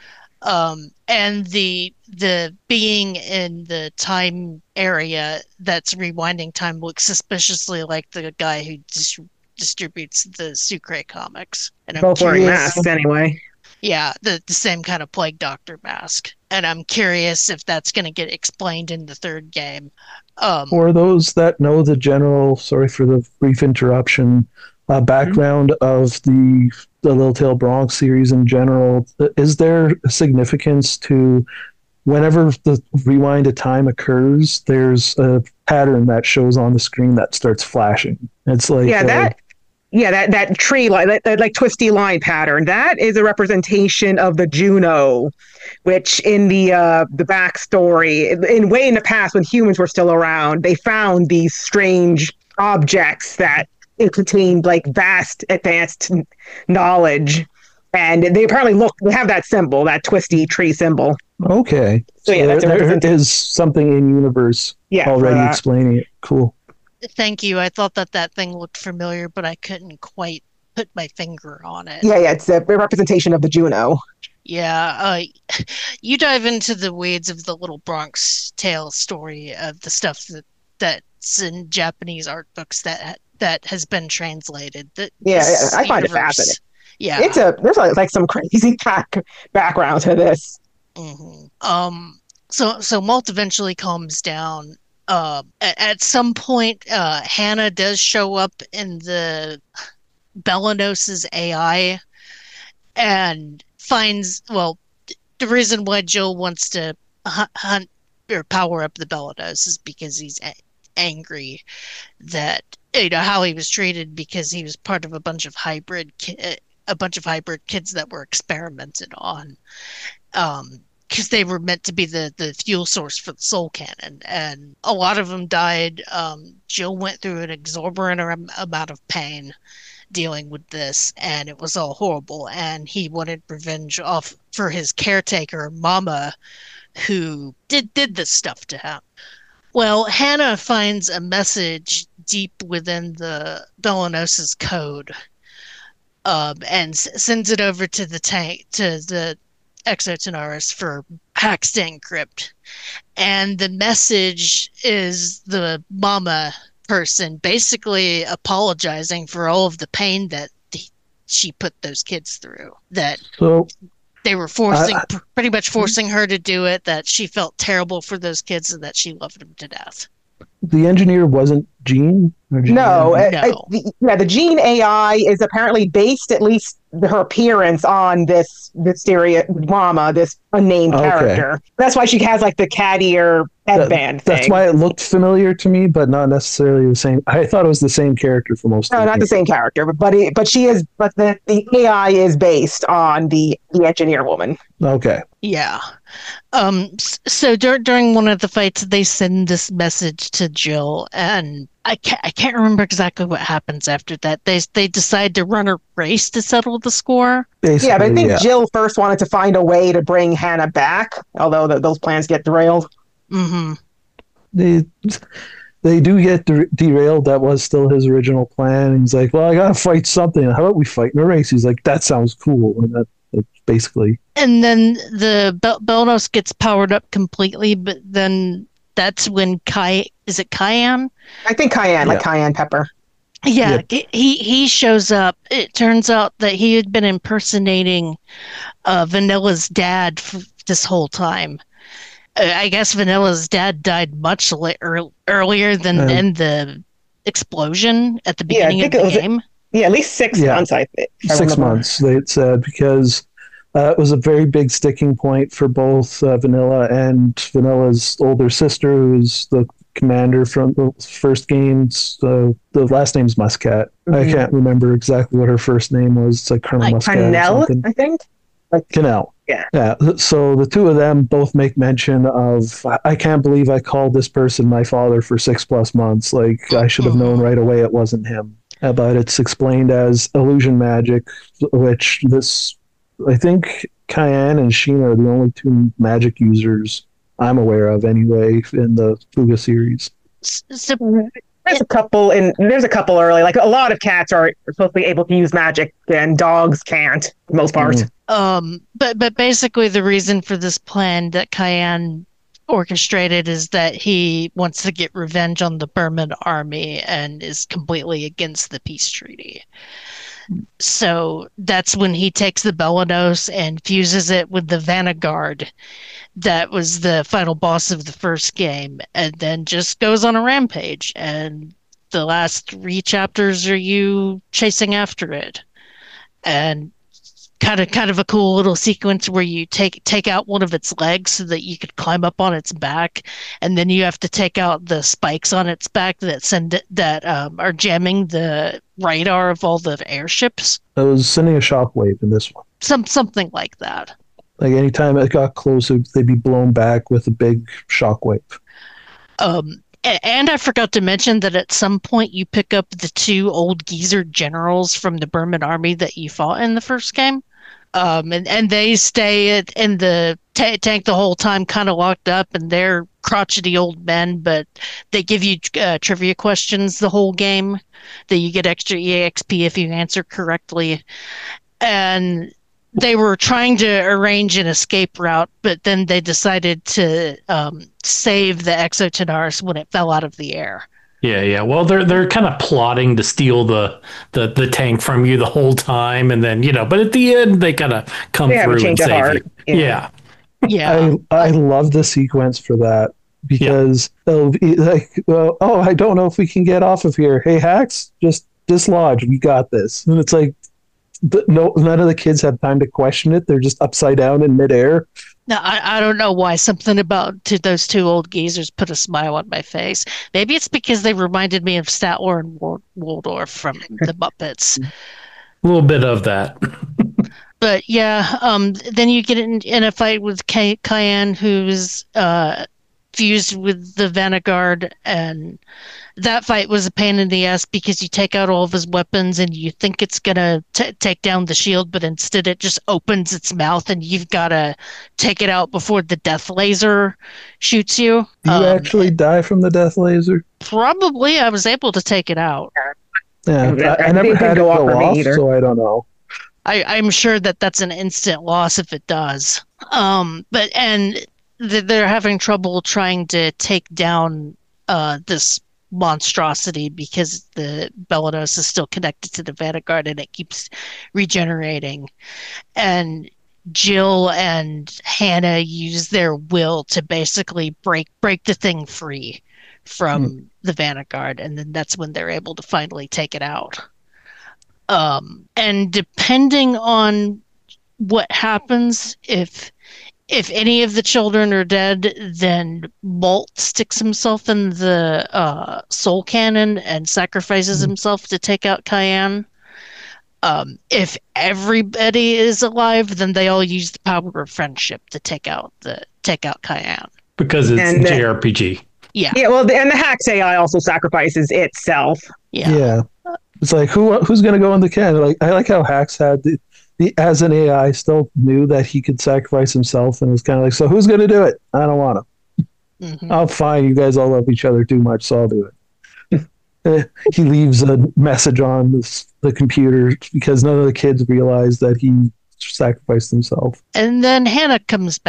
Um, and the the being in the time area that's rewinding time looks suspiciously like the guy who dis- distributes the Sucre comics. And I'm Both wearing curious, masks anyway. Yeah, the, the same kind of Plague Doctor mask. And I'm curious if that's going to get explained in the third game. Um, For those that know the general, sorry for the brief interruption, uh, background mm-hmm. of the the Little Tail Bronx series in general, is there a significance to whenever the rewind of time occurs, there's a pattern that shows on the screen that starts flashing? It's like yeah, uh, that yeah that that tree line, that, that like twisty line pattern. That is a representation of the Juno, which in the uh, the backstory, in way in the past when humans were still around, they found these strange objects that it contained like vast advanced knowledge, and they apparently look they have that symbol, that twisty tree symbol. Okay, so, so yeah, that's there, there is something in universe yeah, already explaining it. Cool. Thank you. I thought that that thing looked familiar, but I couldn't quite put my finger on it. Yeah, yeah, it's a representation of the Juno. Yeah, uh, you dive into the weeds of the Little Bronx Tale story of the stuff that that's in Japanese art books that that has been translated. That yeah, yeah, I find universe, it fascinating. Yeah, it's a there's like, like some crazy back, background to this. Mm-hmm. Um, so so Malt eventually calms down. Uh, at, at some point, uh, Hannah does show up in the Belanos's A I and finds, well, the reason why Jill wants to hunt, hunt or power up the Belanos is because he's a- angry that, you know, how he was treated because he was part of a bunch of hybrid ki- a bunch of hybrid kids that were experimented on. Um, because they were meant to be the, the fuel source for the Soul Cannon, and a lot of them died. Um, Jill went through an exorbitant amount of pain dealing with this, and it was all horrible, and he wanted revenge off for his caretaker, Mama, who did, did this stuff to him. Well, Hannah finds a message deep within the Belanos's code, um, and s- sends it over to the tank, to the Exotenaris for hacks to encrypt. And the message is the Mama person basically apologizing for all of the pain that th- she put those kids through. That so, they were forcing, uh, pr- pretty much forcing her to do it, that she felt terrible for those kids and that she loved them to death. The engineer wasn't Jean? Or Jean no, no. I, I, the, yeah, the Jean A I is apparently based, at least her appearance, on this Mysteria Mama, this unnamed Okay. character. That's why she has like the cat ear headband That, that's thing. why it looked familiar to me, but not necessarily the same. I thought it was the same character for most No, of the not the same character, but but, it, but she is. But the, the A I is based on the the engineer woman. Okay. Yeah. Um. s- So dur- during one of the fights, they send this message to Jill, and I can't I can't remember exactly what happens after that. They they decide to run a race to settle the score. Basically, Yeah, but I think yeah. Jill first wanted to find a way to bring Hannah back, although th those plans get derailed. Mm-hmm. They, they do get der- derailed. That was still his original plan. And he's like, well, I got to fight something. How about we fight in a race? He's like, that sounds cool. And that, that's basically... And then the Bel- Belnos gets powered up completely, but then that's when Kai is it Cayenne? I think cayenne, Yeah. like cayenne pepper. Yeah, he he shows up. It turns out that he had been impersonating uh, Vanilla's dad for this whole time. Uh, I guess Vanilla's dad died much la- ear- earlier than Um, in the explosion at the Yeah, I beginning think of it the was- game. Yeah, at least six Yeah. months, I think. if I Six remember. months, they had said, because uh, it was a very big sticking point for both uh, Vanilla and Vanilla's older sister, who's the commander from the first games. Uh, the last name's Muscat. I Mhm. can't remember exactly what her first name was. It's like Colonel Like Muscat or Cannell, something. I think. Canal. Yeah. Yeah. So the two of them both make mention of, I can't believe I called this person my father for six plus months. Like, I should have known right away it wasn't him. Uh, But it's explained as illusion magic, which this, I think Cayenne and Sheena are the only two magic users I'm aware of anyway in the Fuga series. S- So There's a couple in there's a couple early. Like a lot of cats are supposed to be able to use magic, and dogs can't for the most part. Mhm. Um, but but basically, the reason for this plan that Cayenne orchestrated is that he wants to get revenge on the Burman army and is completely against the peace treaty. So that's when he takes the Belanos and fuses it with the Vanguard, that was the final boss of the first game, and then just goes on a rampage. And the last three chapters are you chasing after it, and kind of kind of a cool little sequence where you take take out one of its legs so that you could climb up on its back, and then you have to take out the spikes on its back that send it, that um, are jamming the radar of all the airships. I was sending a shockwave in this one. Some something like that. Like, anytime it got closer, they'd be blown back with a big shockwave. Um, a- and I forgot to mention that at some point you pick up the two old geezer generals from the Burman army that you fought in the first game. Um, and, and they stay at, in the ta tank the whole time, kind of locked up, and they're crotchety old men, but they give you uh, trivia questions the whole game that you get extra E X P if you answer correctly. And they were trying to arrange an escape route, but then they decided to um, save the Exotenaris when it fell out of the air. Yeah, yeah. Well, they're they're kind of plotting to steal the, the the tank from you the whole time, and then you know, but at the end they kind of come They have a through and change of save heart. you. Yeah. Yeah. Yeah. I I love the sequence for that, because they'll be like, well, oh, I don't know if we can get off of here. Hey, Hax, just dislodge. We got this. And it's like, the, no, none of the kids have time to question it. They're just upside down in midair. Now, I, I don't know why something about to those two old geezers put a smile on my face. Maybe it's because they reminded me of Statler and Wal- Waldorf from the Muppets. A little bit of that. But yeah, um, then you get in, in a fight with Cay- Cayenne, who's uh, fused with the Vanguard, and that fight was a pain in the ass because you take out all of his weapons and you think it's gonna t- take down the shield, but instead it just opens its mouth and you've got to take it out before the death laser shoots you. Do you Um, actually die from the death laser? Probably, I was able to take it out. Yeah, Yeah, I, I it never didn't had it go go off for me off, either. so I don't know. I, I'm sure that that's an instant loss if it does. Um, but and th- they're having trouble trying to take down uh, this monstrosity because the Belanos is still connected to the Vanguard and it keeps regenerating. And Jill and Hannah use their will to basically break break the thing free from the Vanguard, and then that's when they're able to finally take it out. Um, and depending on what happens, if if any of the children are dead, then Molt sticks himself in the uh, soul cannon and sacrifices Mhm. himself to take out Cayenne. Um, if everybody is alive, then they all use the power of friendship to take out the take out Cayenne. Because it's And, uh, J R P G. Yeah, Yeah, well, and the Hax A I also sacrifices itself. yeah, Yeah. It's like, who who's going to go in the can? Like, I like how Hax had the, the as an A I still knew that he could sacrifice himself, and was kind of like, so who's going to do it? I don't want to. Mhm. Oh, fine. You guys all love each other too much, so I'll do it. Eh, he leaves a message on this, the computer because none of the kids realize that he sacrificed himself. And then Hannah comes back.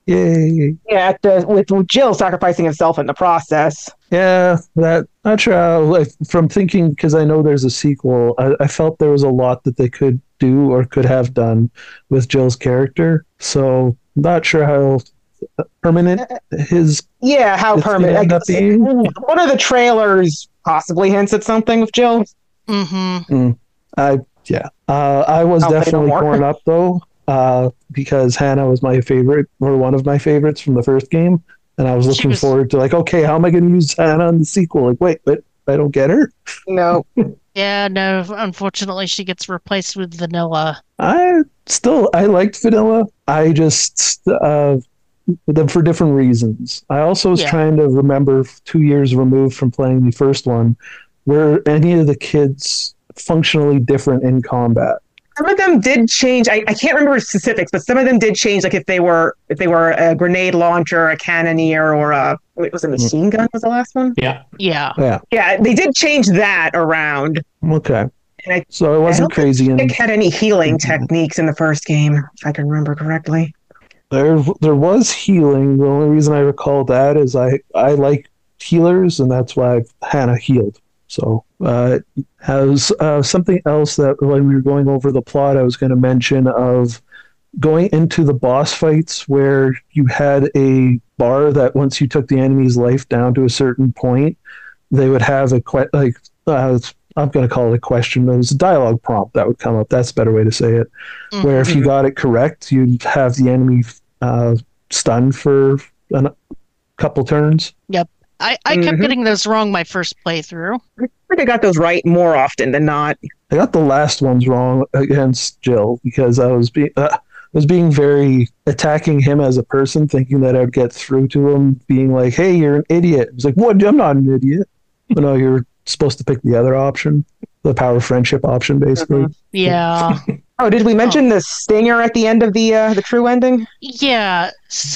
Yay. Yeah, at the, with Jill sacrificing himself in the process. Yeah, that not sure how, like from thinking because I know there's a sequel, I, I felt there was a lot that they could do or could have done with Jill's character. So not sure how permanent his Yeah, how it's gonna permanent. I end up guess, being. one of the trailers possibly hints at something with Jill. Mm-hmm. I yeah. Uh, I was I'll say no definitely more. torn up though, uh, because Hannah was my favorite or one of my favorites from the first game, and I was She looking was- forward to like, okay, how am I going to use Hannah in the sequel? Like, wait, but I don't get her. No. Yeah, no, unfortunately, she gets replaced with Vanilla. I still I liked Vanilla. I just uh, them for different reasons. I also was Yeah. trying to remember two years removed from playing the first one, were any of the kids functionally different in combat? Some of them did change. I, I can't remember specifics, but some of them did change. Like if they were if they were a grenade launcher, a cannoneer, or a wait, was it a machine gun? Was the last one? Yeah. Yeah. Yeah. Yeah, they did change that around. Okay. And I So it I wasn't don't crazy, and think it had any healing techniques in the first game, if I can remember correctly. there there was healing. The only reason I recall that is I I like healers, and that's why Hannah healed. So uh, has uh, something else that when we were going over the plot, I was going to mention of going into the boss fights where you had a bar that once you took the enemy's life down to a certain point, they would have a que- like uh, I'm going to call it a question. It was a dialogue prompt that would come up. That's a better way to say it. Mhm. Where if you got it correct, you'd have the enemy uh, stunned for a couple turns. I, I kept Mhm. getting those wrong my first playthrough. I think I got those right more often than not. I got the last ones wrong against Jill because I was being uh, was being very attacking him as a person, thinking that I'd get through to him, being like, "Hey, you're an idiot." It's like, "What? I'm not an idiot." But no, you're supposed to pick the other option, the power friendship option, basically. Mhm. Yeah. Oh, did we mention the stinger at the end of the uh, the true ending? Yeah.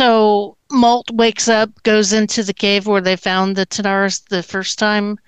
So Malt wakes up, goes into the cave where they found the Tanaris the first time,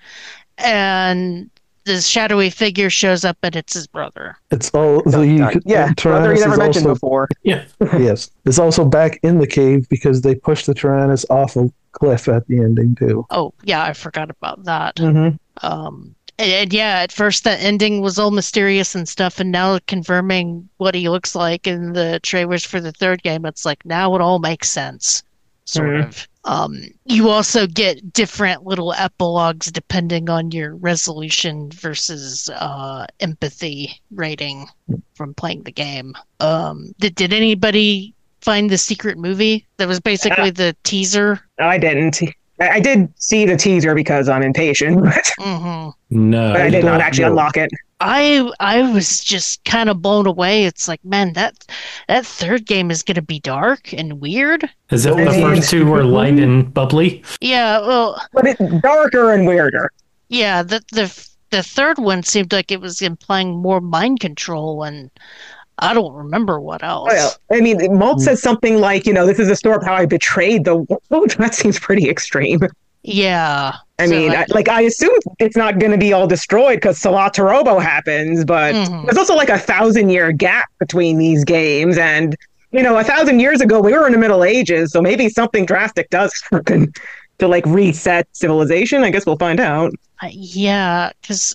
and this shadowy figure shows up, and it's his brother. It's all the Yeah, Tyrannus brother you never is mentioned also before. yes, it's also back in the cave because they pushed the Tyrannus off a cliff at the ending too. Oh, yeah, I forgot about that. Mm-hmm. Um, and, and yeah, at first the ending was all mysterious and stuff, and now confirming what he looks like in the trailers for the third game, it's like now it all makes sense, sort Mhm. of. Um, you also get different little epilogues depending on your resolution versus uh, empathy rating from playing the game. Um, did did anybody find the secret movie that was basically the teaser? I didn't. I, I did see the teaser because I'm impatient, but, hmm No. but I did not don't actually know. unlock it. I I was just kind of blown away. It's like, man, that that third game is gonna be dark and weird. As if I the mean, first two were light and bubbly. Yeah, well, But it's darker and weirder. yeah, the the the third one seemed like it was implying more mind control, and I don't remember what else. Well, I mean, Malt says something like, you know, this is the story of how I betrayed the world. That seems pretty extreme. Yeah, I so, mean, like, I, like I assume it's not going to be all destroyed because Salatorobo happens, but Mhm. there's also like a thousand year gap between these games, and you know, a thousand years ago we were in the Middle Ages, so maybe something drastic does happen to like reset civilization. I guess we'll find out. uh, yeah, because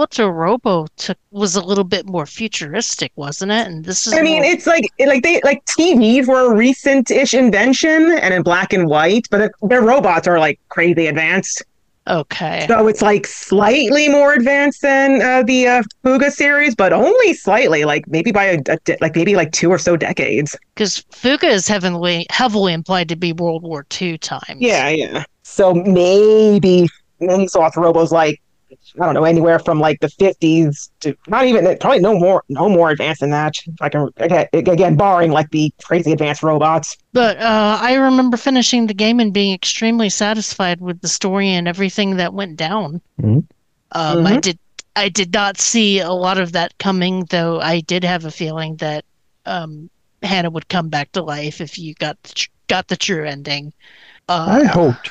Robo took was a little bit more futuristic, wasn't it? And this is I mean, more- it's like it- like they like T Vs were a recent-ish invention and in black and white, but their robots are like crazy advanced. okay. So it's like slightly more advanced than uh, the uh, Fuga series, but only slightly, like maybe by a, a de- like maybe like two or so decades. Because Fuga is heavily heavily implied to be World War Two times. Yeah, yeah. So maybe maybe Soft Robo's like I don't know anywhere from like the fifties to not even probably no more no more advanced than that. If I can again, again barring like the crazy advanced robots. But uh, I remember finishing the game and being extremely satisfied with the story and everything that went down. Mhm. Um, I Mhm. did I did not see a lot of that coming, though. I did have a feeling that um, Hannah would come back to life if you got the tr- got the true ending. Uh, I hoped.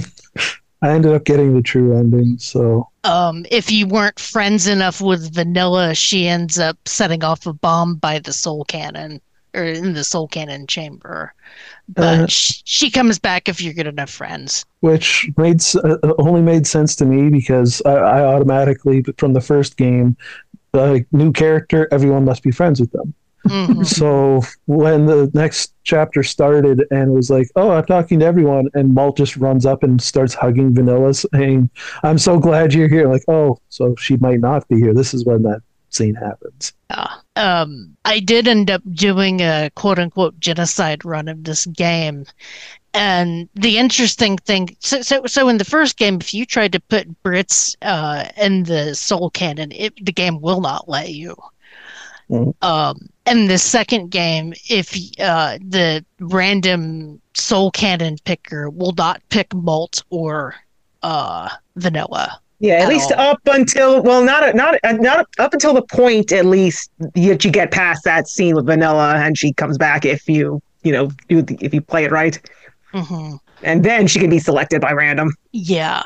I ended up getting the true ending, so um, if you weren't friends enough with Vanilla, she ends up setting off a bomb by the soul cannon or in the Soul Cannon chamber. But Uh, sh- she comes back if you're good enough friends. which made s- uh, only made sense to me because I, I automatically, from the first game, the new character, everyone must be friends with them. Mhm. So when the next chapter started and it was like, oh, I'm talking to everyone, and Malt just runs up and starts hugging Vanilla, saying, I'm so glad you're here. Like, oh, so she might not be here. This is when that scene happens. Yeah. Um, I did end up doing a quote unquote genocide run of this game. And the interesting thing, so, so, so in the first game, if you tried to put Brits uh, in the Soul Cannon, it, the game will not let you. Mhm. Um, in the second game, if uh, the random Soul Cannon picker will not pick Malt or uh, Vanilla. Yeah, at At least all. up until well, not not not up until the point at least that you get past that scene with Vanilla, and she comes back if you you know do the, if you play it right, hmm and then she can be selected by random. Yeah.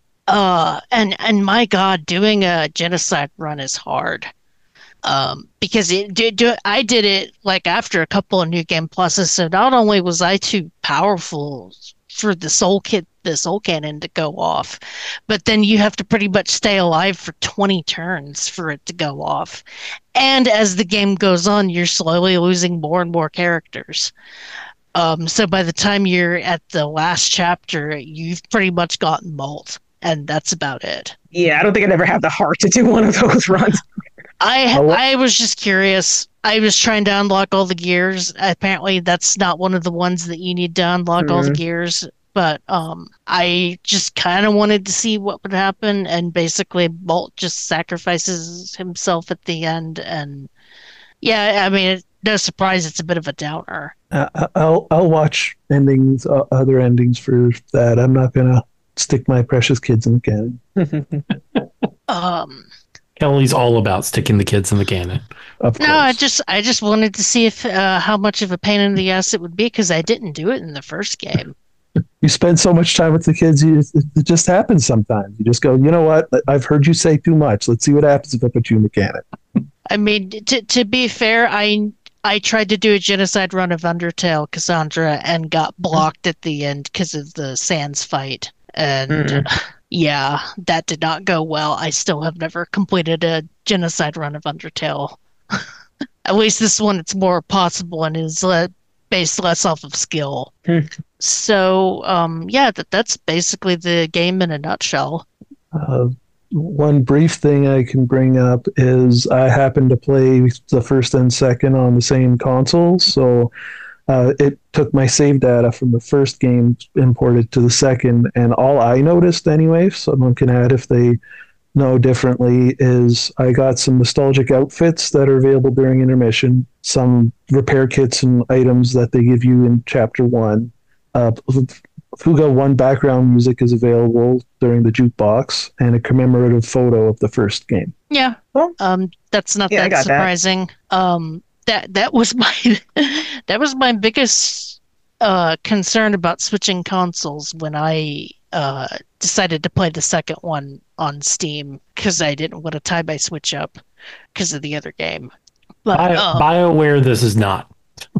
Uh, and and my God, doing a genocide run is hard. Um, because it do, do I did it like after a couple of new game pluses, so not only was I too powerful for the soul kit the soul cannon to go off, but then you have to pretty much stay alive for twenty turns for it to go off. And as the game goes on, you're slowly losing more and more characters. Um, so by the time you're at the last chapter, you've pretty much gotten Malt, and that's about it. Yeah, I don't think I'd ever have the heart to do one of those runs. I Oh, I was just curious. I was trying to unlock all the gears. Apparently, that's not one of the ones that you need to unlock all the Mhm. gears. But um, I just kind of wanted to see what would happen, and basically, Bolt just sacrifices himself at the end. And yeah, I mean, it, no surprise, it's a bit of a downer. Uh, I'll I'll watch endings, uh, other endings for that. I'm not gonna stick my precious kids in the cannon. Um, Kelly's all about sticking the kids in the cannon. Of course. no, I just I just wanted to see if uh, how much of a pain in the ass it would be because I didn't do it in the first game. You spend so much time with the kids, you, it, it just happens sometimes. You just go, you know what? I've heard you say too much. Let's see what happens if I put you in the cannon. I mean, to to be fair, I I tried to do a genocide run of Undertale Cassandra and got blocked at the end because of the Sans fight. And Mm. yeah, that did not go well. I still have never completed a genocide run of Undertale. At least this one, it's more possible and is uh, based less off of skill. Hmm. So, um, yeah, that that's basically the game in a nutshell. Uh, one brief thing I can bring up is I happen to play the first and second on the same console, so uh, it took my save data from the first game, imported to the second, and all I noticed anyway, someone can add if they know differently, is I got some nostalgic outfits that are available during intermission, some repair kits and items that they give you in chapter one. Uh, Fuga one background music is available during the jukebox, and a commemorative photo of the first game. Yeah. Well, Um, that's not yeah, I that got that. surprising. Um, that that was my that was my biggest uh concern about switching consoles when I uh decided to play the second one on Steam because I didn't want to tie my Switch up because of the other game. But Bio, um, BioWare, this is not.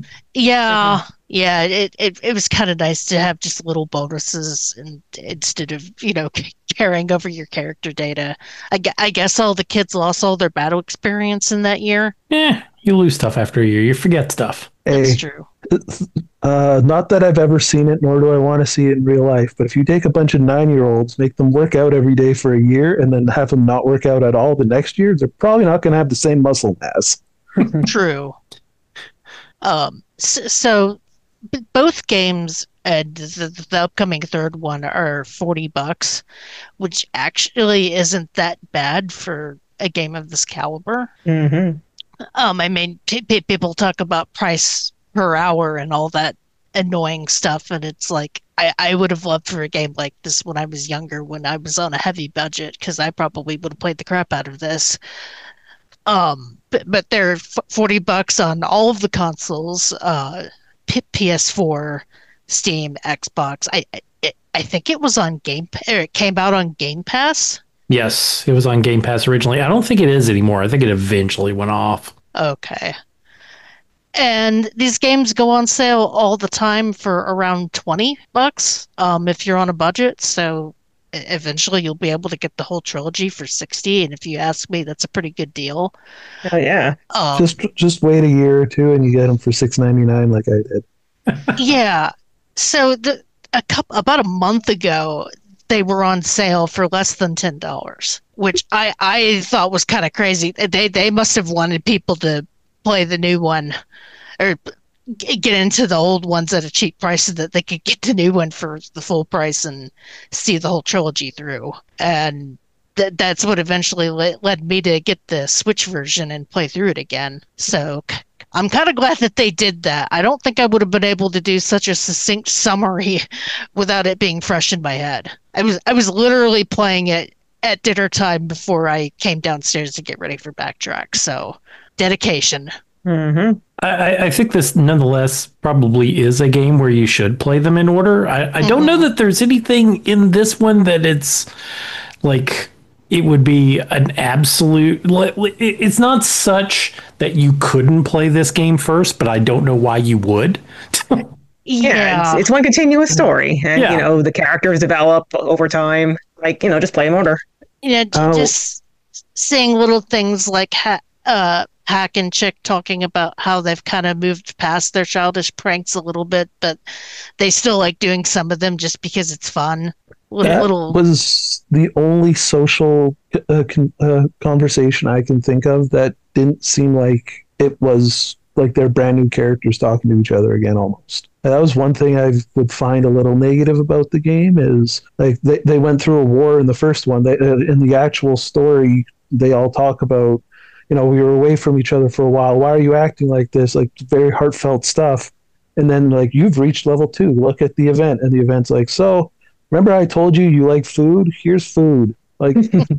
yeah, yeah, it, it it was kind of nice to have just little bonuses and instead of, you know, carrying over your character data. I, gue- I guess all the kids lost all their battle experience in that year. Eh, you lose stuff after a year. You forget stuff. That's Hey, true. uh, not that I've ever seen it, nor do I want to see it in real life, but if you take a bunch of nine-year-olds, make them work out every day for a year, and then have them not work out at all the next year, they're probably not going to have the same muscle mass. True. Um, so, so b- both games and the, the upcoming third one are forty bucks, which actually isn't that bad for a game of this caliber. hmm Um, I mean, p- p- people talk about price per hour and all that annoying stuff, and it's like I, I would have loved for a game like this when I was younger, when I was on a heavy budget, because I probably would have played the crap out of this. Um, but, but they're f- forty bucks on all of the consoles, uh, P- PS4, Steam, Xbox. I, I I think it was on Game Pa- or it came out on Game Pass. Yes, it was on Game Pass originally. I don't think it is anymore. I think it eventually went off. Okay. And these games go on sale all the time for around twenty bucks um, if you're on a budget. So e- eventually you'll be able to get the whole trilogy for sixty. And if you ask me, that's a pretty good deal. Oh yeah. Um, Just just wait a year or two and you get them for six ninety nine, like I did. yeah. So the a couple about a month ago, they were on sale for less than ten dollars, which I I thought was kind of crazy. They they must have wanted people to play the new one or g- get into the old ones at a cheap price so that they could get the new one for the full price and see the whole trilogy through. And th- that's what eventually le- led me to get the Switch version and play through it again. So c- I'm kind of glad that they did that. I don't think I would have been able to do such a succinct summary without it being fresh in my head. I was I was literally playing it at dinner time before I came downstairs to get ready for Backtrack. So dedication. Mm-hmm. I, I think this nonetheless probably is a game where you should play them in order. I, I don't know that there's anything in this one that it's like it would be an absolute. like, it- It's not such that you couldn't play this game first, but I don't know why you would. Yeah, It's, it's one continuous story, and Yeah. you know the characters develop over time. Like you know, just play in order. you know, j- Oh. just seeing little things like ha- uh, Hack and Chick talking about how they've kind of moved past their childish pranks a little bit, but they still like doing some of them just because it's fun. Little, That little was the only social uh, con- uh, conversation I can think of that didn't seem like it was like they're brand new characters talking to each other again almost. And that was one thing I would find a little negative about the game is like they, they went through a war in the first one. They, uh, in the actual story, they all talk about, you know, we were away from each other for a while. Why are you acting like this? Like very heartfelt stuff. And then like, you've reached level two. Look at the event. And the event's like, so remember I told you you like food? Here's food. Like,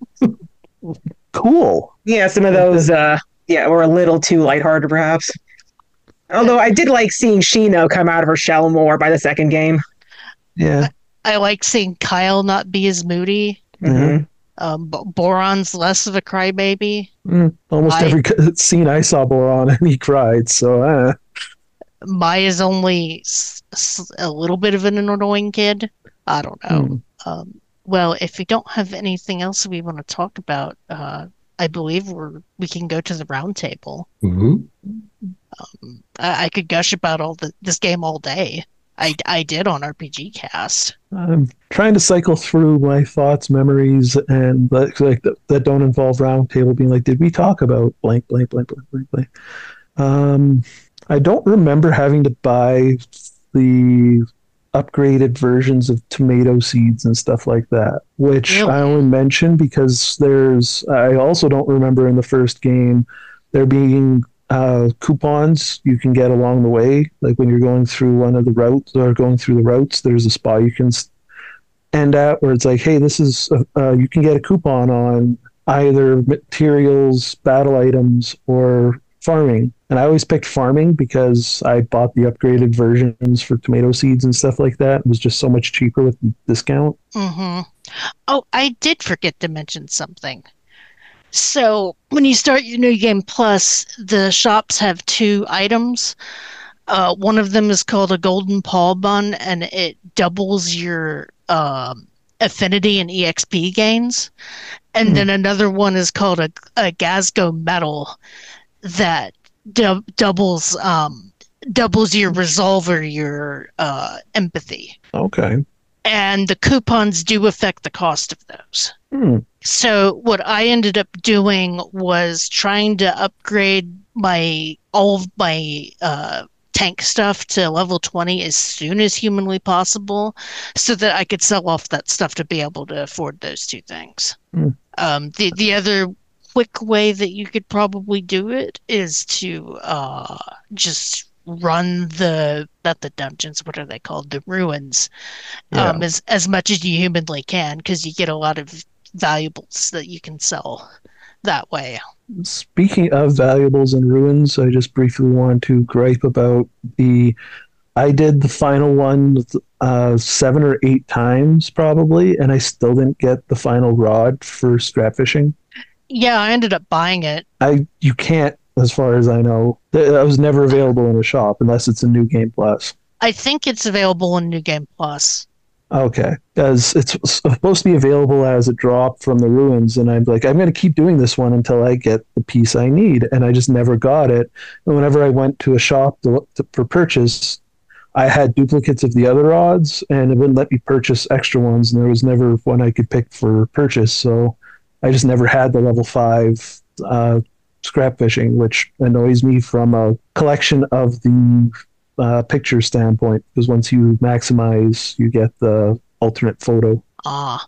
cool. Yeah, some of those, uh, yeah, were a little too lighthearted, perhaps. Although I did like seeing Shino come out of her shell more by the second game. Yeah. I like seeing Kyle not be as moody. Mhm. Um, B- Boron's less of a crybaby. Mm, almost I- every c- scene I saw Boron and he cried. So, uh, Maya's only s- s- a little bit of an annoying kid. I don't know. Hmm. Um, well, if we don't have anything else we want to talk about, uh, I believe we're we can go to the round table. I, I could gush about all the, this game all day. I, I did on R P G Cast. I'm trying to cycle through my thoughts, memories, and like, like that, that don't involve roundtable being like, did we talk about blank, blank, blank, blank, blank, blank? Um, I don't remember having to buy the upgraded versions of tomato seeds and stuff like that, which Really? I only mention because there's, I also don't remember in the first game there being uh, coupons you can get along the way. Like when you're going through one of the routes or going through the routes, there's a spot you can s- end at where it's like, hey, this is, uh, uh, you can get a coupon on either materials, battle items, or farming. And I always picked farming because I bought the upgraded versions for tomato seeds and stuff like that. It was just so much cheaper with the discount. Mm-hmm. Oh, I did forget to mention something. So when you start your New Game Plus, the shops have two items. Uh, one of them is called a Golden Paw Bun, and it doubles your um, affinity and E X P gains. And Hmm. then another one is called a, a Gazgo Medal that dou- doubles um, doubles your resolve or your uh, empathy. Okay. And the coupons do affect the cost of those. Hmm. So what I ended up doing was trying to upgrade my all of my uh, tank stuff to level twenty as soon as humanly possible, so that I could sell off that stuff to be able to afford those two things. Hmm. Um, the the other quick way that you could probably do it is to uh, just run the not the dungeons, what are they called, the ruins, um, Yeah. as as much as you humanly can, because you get a lot of valuables that you can sell that way. Speaking of valuables and ruins, I just briefly want to gripe about the. I did the final one uh, seven or eight times probably, and I still didn't get the final rod for strap fishing. Yeah, I ended up buying it. I you can't as far as I know. That was never available in a shop unless it's a New Game Plus. I think it's available in New Game Plus. Okay, because it's supposed to be available as a drop from the ruins, and I'm like, I'm going to keep doing this one until I get the piece I need, and I just never got it. And whenever I went to a shop to, to, for purchase, I had duplicates of the other odds, and it wouldn't let me purchase extra ones, and there was never one I could pick for purchase, so I just never had the level five uh, scrap fishing, which annoys me from a collection of the Uh, picture standpoint, because once you maximize, you get the alternate photo. Ah,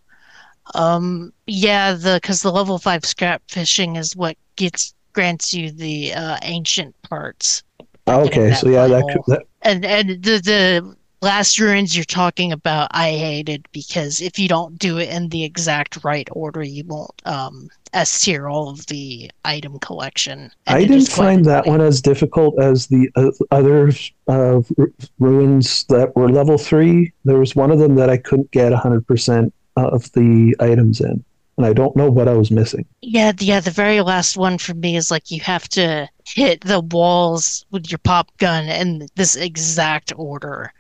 um, yeah, the because the level five scrap fishing is what gets grants you the uh, ancient parts. Okay, so yeah, that, could, that and and the the last ruins you're talking about, I hated because if you don't do it in the exact right order, you won't um S tier all of the item collection. I didn't find that one as difficult as the uh, other uh, r- ruins that were level three. There was one of them that I couldn't get one hundred percent of the items in, and I don't know what I was missing. Yeah, yeah, the very last one for me is like you have to hit the walls with your pop gun in this exact order.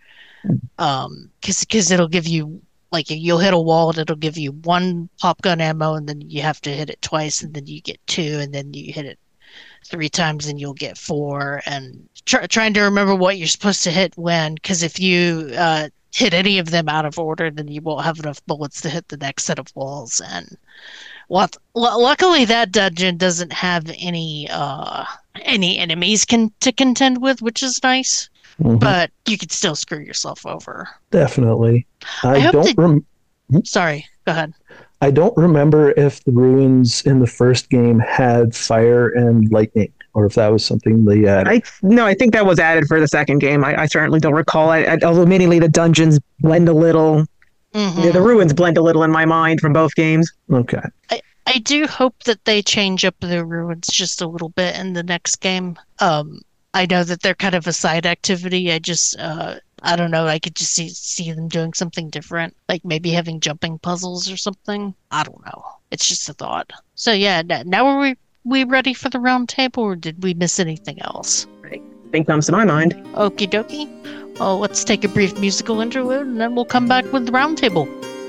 Um, because because it'll give you, like, you'll hit a wall and it'll give you one pop gun ammo, and then you have to hit it twice, and then you get two, and then you hit it three times and you'll get four. And try, trying to remember what you're supposed to hit when, because if you uh, hit any of them out of order, then you won't have enough bullets to hit the next set of walls. And well, l- luckily that dungeon doesn't have any uh, any enemies can to contend with, which is nice. Mm-hmm. But you could still screw yourself over. Definitely. I, I don't. They... Rem- Sorry, go ahead. I don't remember if the ruins in the first game had fire and lightning, or if that was something they added. I no, I think that was added for the second game. I, I certainly don't recall. I, I, although admittedly, the dungeons blend a little. Mm-hmm. The, the ruins blend a little in my mind from both games. Okay. I, I do hope that they change up the ruins just a little bit in the next game. Um. I know that they're kind of a side activity. I just, uh, I don't know. I could just see see them doing something different, like maybe having jumping puzzles or something. I don't know. It's just a thought. So yeah, now are we we ready for the round table, or did we miss anything else? Thing comes to my mind. Okie dokie. Well, let's take a brief musical interlude, and then we'll come back with the round table.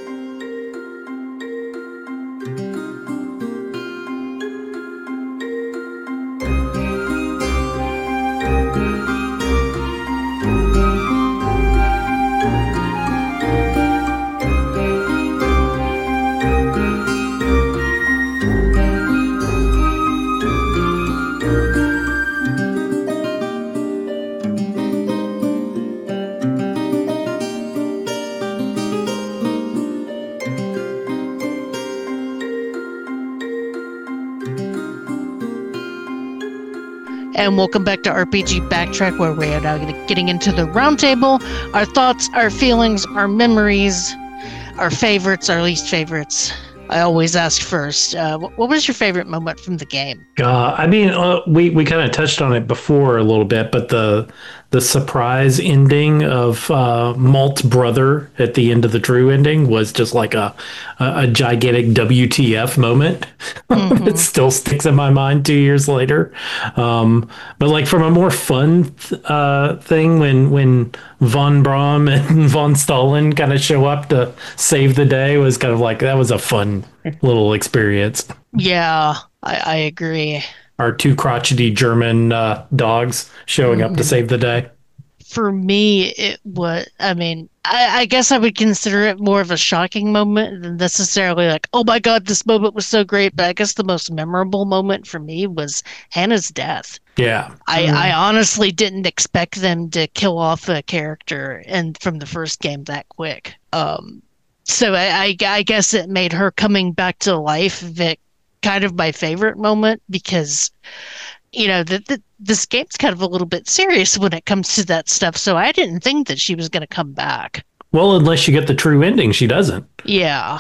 And welcome back to R P G Backtrack, where we are now getting into the roundtable. Our thoughts, our feelings, our memories, our favorites, our least favorites. I always ask first, uh, what was your favorite moment from the game? Uh, I mean, uh, we, we kind of touched on it before a little bit, but the the surprise ending of uh, Malt's brother at the end of the true ending was just like a a, a gigantic W T F moment. Mm-hmm. It still sticks in my mind two years later. Um, but like from a more fun th- uh, thing, when when von Braun and von Stalin kind of show up to save the day, was kind of like, that was a fun little experience. Yeah, I, I agree. Our two crotchety German uh, dogs showing mm-hmm. up to save the day. For me, it was, I mean, I, I guess I would consider it more of a shocking moment than necessarily like, oh my God, this moment was so great. But I guess the most memorable moment for me was Hannah's death. Yeah. I, mm. I honestly didn't expect them to kill off a character and from the first game that quick. Um, so I, I, I guess it made her coming back to life Vic, kind of my favorite moment, because, you know, the, the, this game's kind of a little bit serious when it comes to that stuff. So I didn't think that she was going to come back. Well, unless you get the true ending, she doesn't. Yeah.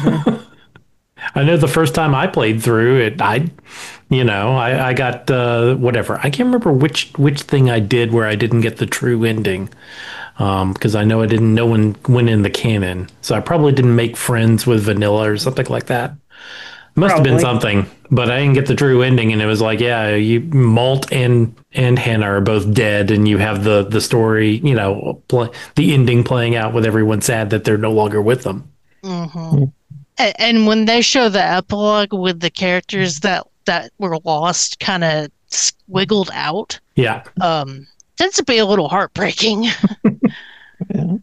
I know the first time I played through it, I, you know, I, I got uh, whatever. I can't remember which which thing I did where I didn't get the true ending. Um, because I know I didn't, no one went in the canon. So I probably didn't make friends with Vanilla or something like that. Must have been Probably. something, but I didn't get the true ending, and it was like, yeah, you Malt and and Hannah are both dead, and you have the the story, you know, play, the ending playing out with everyone sad that they're no longer with them. Mm-hmm. A- And when they show the epilogue with the characters that that were lost, kind of squiggled out, Yeah, um, tends to be a little heartbreaking. Yeah.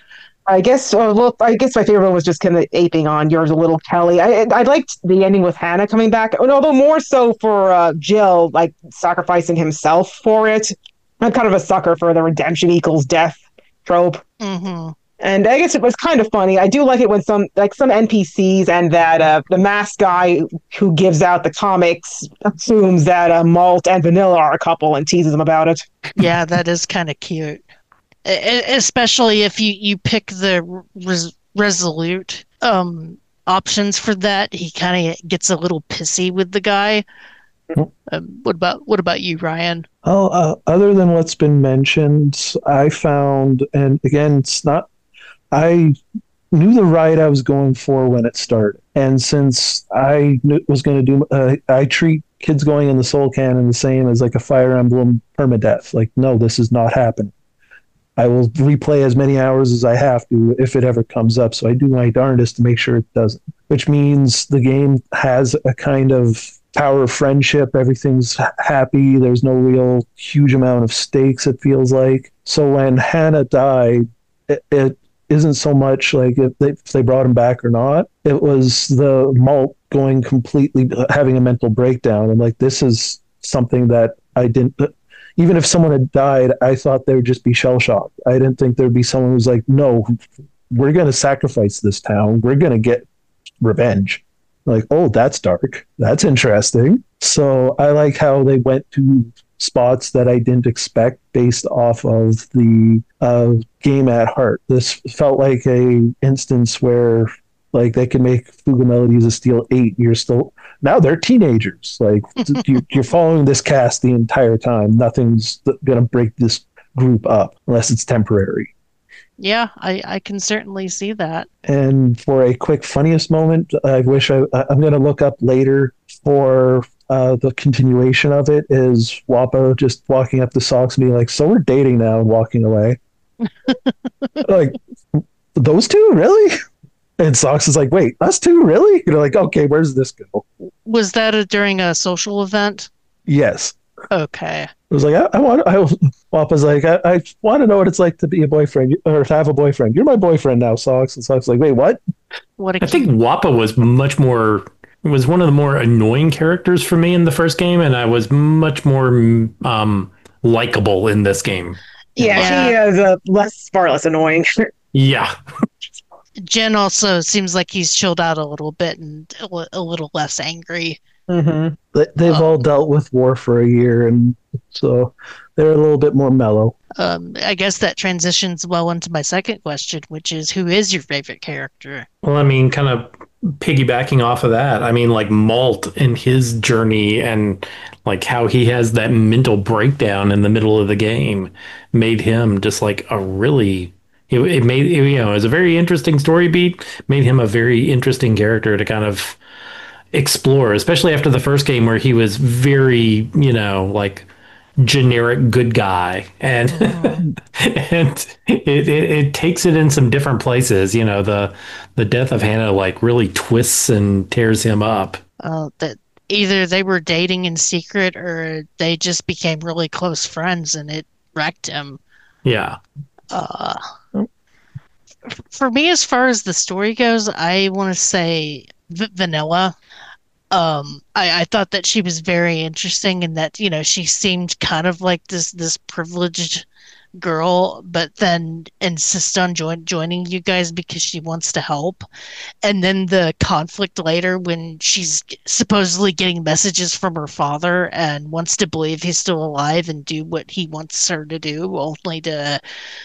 I guess. Uh, well, I guess my favorite one was just kind of aping on yours a little, Kelly. I I liked the ending with Hannah coming back, and although more so for uh, Jill, like sacrificing himself for it. I'm kind of a sucker for the redemption equals death trope. Mm-hmm. And I guess it was kind of funny. I do like it when some, like some N P Cs and that uh, the masked guy who gives out the comics assumes that uh, Malt and Vanilla are a couple and teases them about it. Yeah, that is kind of cute. E- e- Especially if you, you pick the res- resolute um, options for that, he kind of gets a little pissy with the guy. Mhm. Um, what about what about you, Ryan? Oh, uh, other than what's been mentioned, I found, and again, it's not. I knew the ride I was going for when it started, and since I knew, was going to do, uh, I treat kids going in the Soul Cannon the same as like a Fire Emblem permadeath. Like, no, this is not happening. I will replay as many hours as I have to if it ever comes up. So I do my darndest to make sure it doesn't. Which means the game has a kind of power of friendship. Everything's ha- happy. There's no real huge amount of stakes, it feels like. So when Hannah died, it, it isn't so much like if they, if they brought him back or not. It was the Malt going completely, having a mental breakdown. And like, this is something that I didn't, even if someone had died, I thought they would just be shell shocked. I didn't think there'd be someone who's like, no, we're going to sacrifice this town. We're going to get revenge. Like, oh, that's dark. That's interesting. So I like how they went to spots that I didn't expect based off of the uh, game at heart. This felt like a instance where like they can make Fuga Melodies of Steel eight. You're still now they're teenagers. Like you, you're following this cast the entire time. Nothing's gonna break this group up unless it's temporary. Yeah, I, I can certainly see that. And for a quick funniest moment, I wish I I'm gonna look up later for uh, the continuation of it. Is Wappa just walking up to Socks and being like, "So we're dating now," and walking away. Like, those two, really? And Socks is like, wait, us two, really? You're like, okay, where's this go? Was that a, during a social event? Yes. Okay. I was like, I, I want. I Wappa's like, I, I want to know what it's like to be a boyfriend or to have a boyfriend. You're my boyfriend now, Socks. And Socks is like, wait, what? What a I think Wappa was much more was one of the more annoying characters for me in the first game, and I was much more um, likable in this game. Yeah, Yeah. she is uh, less, far less annoying. Yeah, Jen also seems like he's chilled out a little bit and a, li- a little less angry. Mm-hmm. They, they've Oh. all dealt with war for a year, and so they're a little bit more mellow. Um, I guess that transitions well into my second question, which is, who is your favorite character? well, I mean, kind of piggybacking off of that, I mean, like Malt and his journey and like how he has that mental breakdown in the middle of the game made him just like a really it, it made it, you know it was a very interesting story beat, made him a very interesting character to kind of explore, especially after the first game where he was very, you know, like generic good guy, and and it, it it takes it in some different places. You know, the the death of Hannah like really twists and tears him up. Uh, that either they were dating in secret or they just became really close friends and it wrecked him. Yeah, Uh, for me, as far as the story goes, I want to say v- Vanilla. Um, I, I thought that she was very interesting and that, you know, she seemed kind of like this this privileged girl, but then insists on join, joining you guys because she wants to help. And then the conflict later when she's supposedly getting messages from her father and wants to believe he's still alive and do what he wants her to do, only to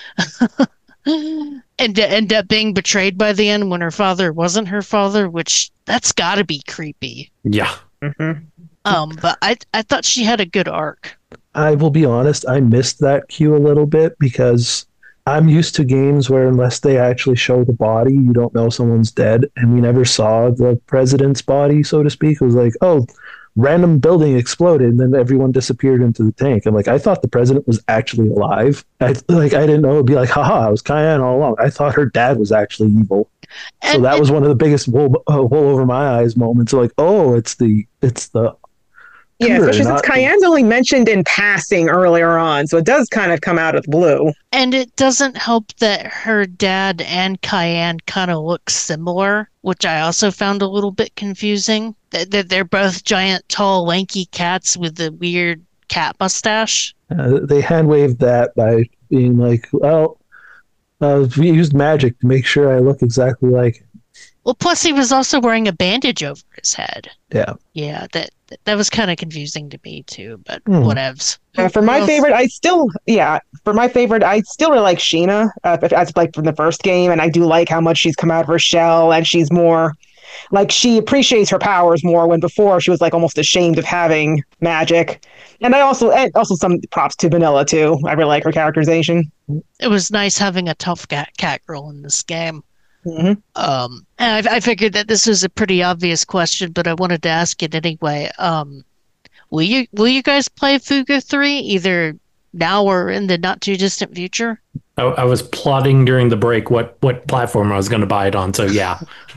and to end up being betrayed by the end when her father wasn't her father, which that's got to be creepy. yeah. Mm-hmm. Um, but I I thought she had a good arc. I will be honest, I missed that cue a little bit because I'm used to games where unless they actually show the body, you don't know someone's dead. And we never saw the president's body, so to speak. It was like, oh, random building exploded, and then everyone disappeared into the tank. I'm like, I thought the president was actually alive. I like, I didn't know it'd be like, haha, I was Cayenne all along. I thought her dad was actually evil. And, so that and, was one of the biggest wool, uh, wool over my eyes moments. Like, oh, it's the it's the yeah, especially since Cayenne's only mentioned in passing earlier on, so it does kind of come out of the blue. And it doesn't help that her dad and Cayenne kind of look similar, which I also found a little bit confusing. That they're both giant, tall, lanky cats with the weird cat mustache. Uh, they hand waved that by being like, well, uh, we used magic to make sure I look exactly like him. Well, plus he was also wearing a bandage over his head. Yeah. Yeah, that that was kind of confusing to me too, but mm. whatevs. Uh, for my favorite, I still, yeah, for my favorite, I still really like Sheena, uh, as like from the first game, and I do like how much she's come out of her shell, and she's more, like, she appreciates her powers more when before she was like almost ashamed of having magic. And I also, and also some props to Vanilla too. I really like her characterization. It was nice having a tough cat, cat girl in this game. Mm-hmm. Um, and I, I figured that this was a pretty obvious question, but I wanted to ask it anyway. Um, will you will you guys play Fuga three either now or in the not too distant future? I, I was plotting during the break what what platform I was going to buy it on, so yeah.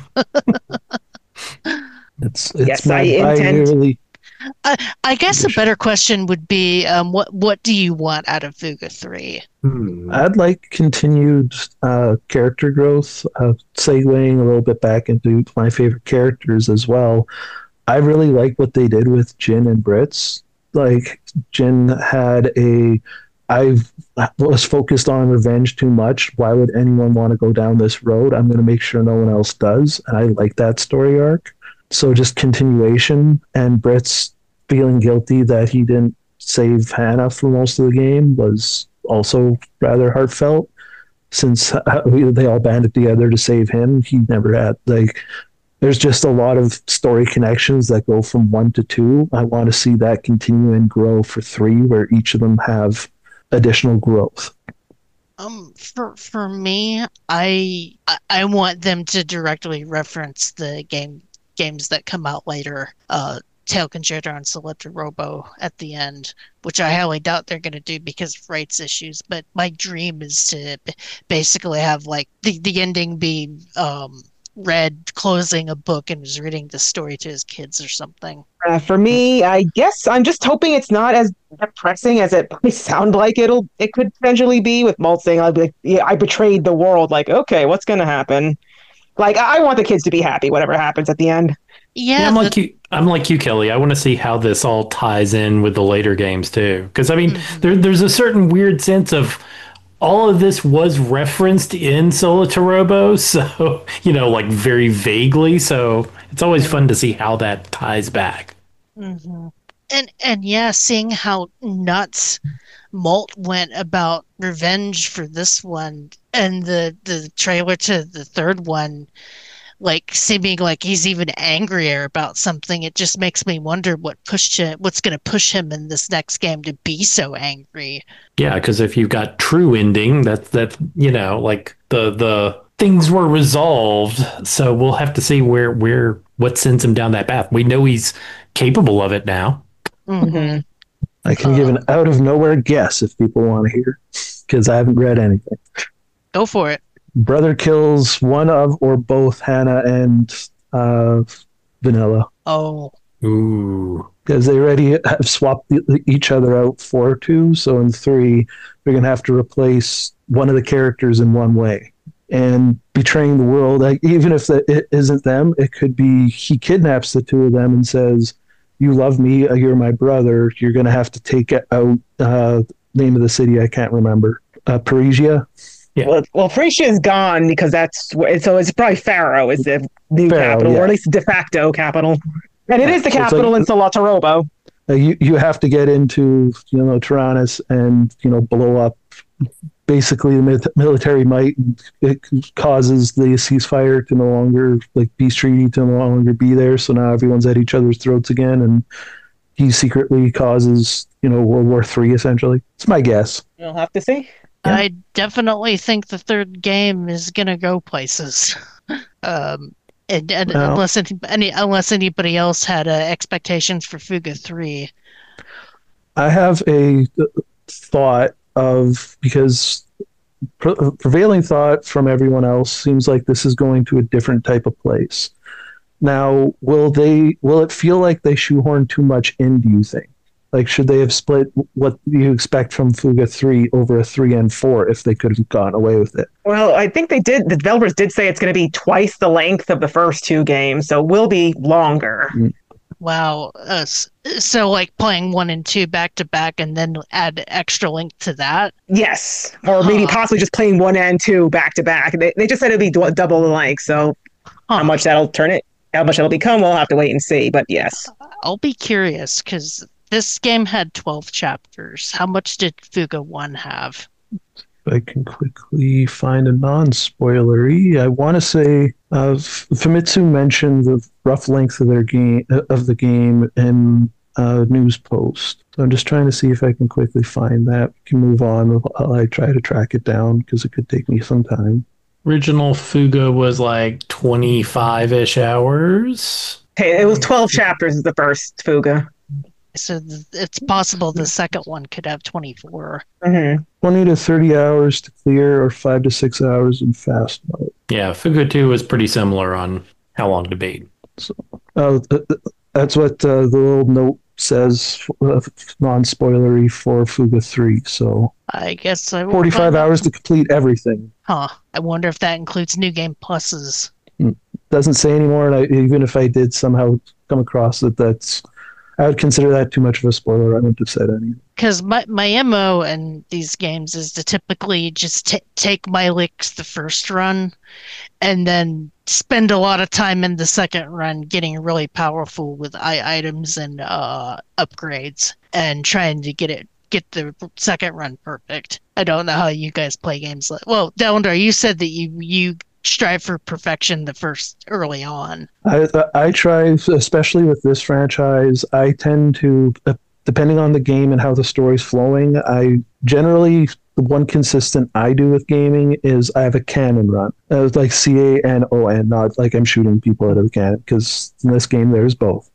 it's it's yes, my I intend. Really... I, I guess a better question would be, um, what what do you want out of Fuga three? Hmm. I'd like continued uh, character growth, uh, segueing a little bit back into my favorite characters as well. I really like what they did with Jin and Brits. Like, Jin had a... I was focused on revenge too much. Why would anyone want to go down this road? I'm going to make sure no one else does. And I like that story arc. So just continuation, and Brits feeling guilty that he didn't save Hannah for most of the game was also rather heartfelt, since they all banded together to save him. He never had, like, there's just a lot of story connections that go from one to two. I want to see that continue and grow for three, where each of them have additional growth. Um, for for me, I I want them to directly reference the game games that come out later. Uh, Tail Concerto and Selector Robo at the end, which I highly doubt they're going to do because of rights issues. But my dream is to b- basically have like the the ending be um Red closing a book and was reading the story to his kids or something. Uh, for me, I guess I'm just hoping it's not as depressing as it might sound like it'll. It could potentially be, with Molt saying, "I'll be like, yeah, I betrayed the world." Like, okay, what's going to happen? Like, I want the kids to be happy, whatever happens at the end. Yeah, yeah I'm the- like you. I'm like you, Kelly. I want to see how this all ties in with the later games too, because I mean, mm-hmm. there, there's a certain weird sense of all of this was referenced in Solitaire Robo, so, you know, like very vaguely. So it's always fun to see how that ties back. Mm-hmm. And and yeah, seeing how nuts Molt went about revenge for this one, and the the trailer to the third one, like seeming like he's even angrier about something. It just makes me wonder what pushed him, what's going to push him in this next game to be so angry. Yeah, because if you've got true ending, that's that you know, like the the things were resolved. So we'll have to see where where what sends him down that path. We know he's capable of it now. Mm-hmm. I can uh, give an out of nowhere guess if people want to hear, because I haven't read anything. Go for it. Brother kills one of or both Hannah and uh, Vanilla. Oh. Ooh. Because they already have swapped each other out for two, so in three, they're going to have to replace one of the characters in one way. And betraying the world, like, even if the, it isn't them, it could be he kidnaps the two of them and says, "You love me, you're my brother, you're going to have to take out uh, name of the city, I can't remember. Uh, Parisia? Yeah. Well, well, Frisia is gone because that's so. It's probably Pharaoh is the new Pharaoh, capital, yeah. or at least de facto capital, and it is the So capital like, in Solitaire Robo. Uh, you you have to get into you know Tyrannus and you know blow up basically the military might. It causes the ceasefire to no longer, like, peace treaty to no longer be there. So now everyone's at each other's throats again, and he secretly causes you know World War Three essentially. It's my guess. You'll have to see. I definitely think the third game is gonna go places. um, and, and Well- unless any, any unless anybody else had uh, expectations for Fuga three. I have a thought of because pre- prevailing thought from everyone else seems like this is going to a different type of place. Now, will they? Will it feel like they shoehorn too much in? Do you think? Like, should they have split what you expect from Fuga three over a three and four if they could have gotten away with it? Well, I think they did. The developers did say it's going to be twice the length of the first two games, so it will be longer. Wow. Uh, s- so like playing one and two back to back, and then add extra link to that. Yes, or maybe Huh. possibly just playing one and two back to back. They they just said it'd be dou- double the length. So Huh. how much that'll turn it, how much it'll become, we'll have to wait and see. But yes, I'll be curious because this game had twelve chapters. How much did Fuga one have? If I can quickly find a non-spoilery, I want to say uh, Famitsu mentioned the rough length of their game of the game in a news post. So I'm just trying to see if I can quickly find that. We can move on while I try to track it down because it could take me some time. Original Fuga was like twenty-five-ish hours. hey, it was twelve chapters is the first Fuga. So th- it's possible the second one could have twenty-four. hmm twenty to thirty hours to clear, or five to six hours in fast mode. Yeah, Fuga two was pretty similar on how long to beat. Uh, th- th- that's what uh, the little note says, uh, non-spoilery for Fuga three. So I guess I will forty-five find out. hours to complete everything. Huh. I wonder if that includes new game pluses. Doesn't say anymore, and I, even if I did somehow come across it, that's I would consider that too much of a spoiler. I wouldn't have said anything. Because my, my M O in these games is to typically just t- take my licks the first run and then spend a lot of time in the second run getting really powerful with I- items and uh, upgrades and trying to get it get the second run perfect. I don't know how you guys play games like well, Delendar, you said that you you strive for perfection the first early on. I I try, especially with this franchise. I tend to, uh, depending on the game and how the story's flowing, I generally the one consistent I do with gaming is I have a cannon run, uh, like C A N O N, not like I'm shooting people out of a cannon, because in this game there's both.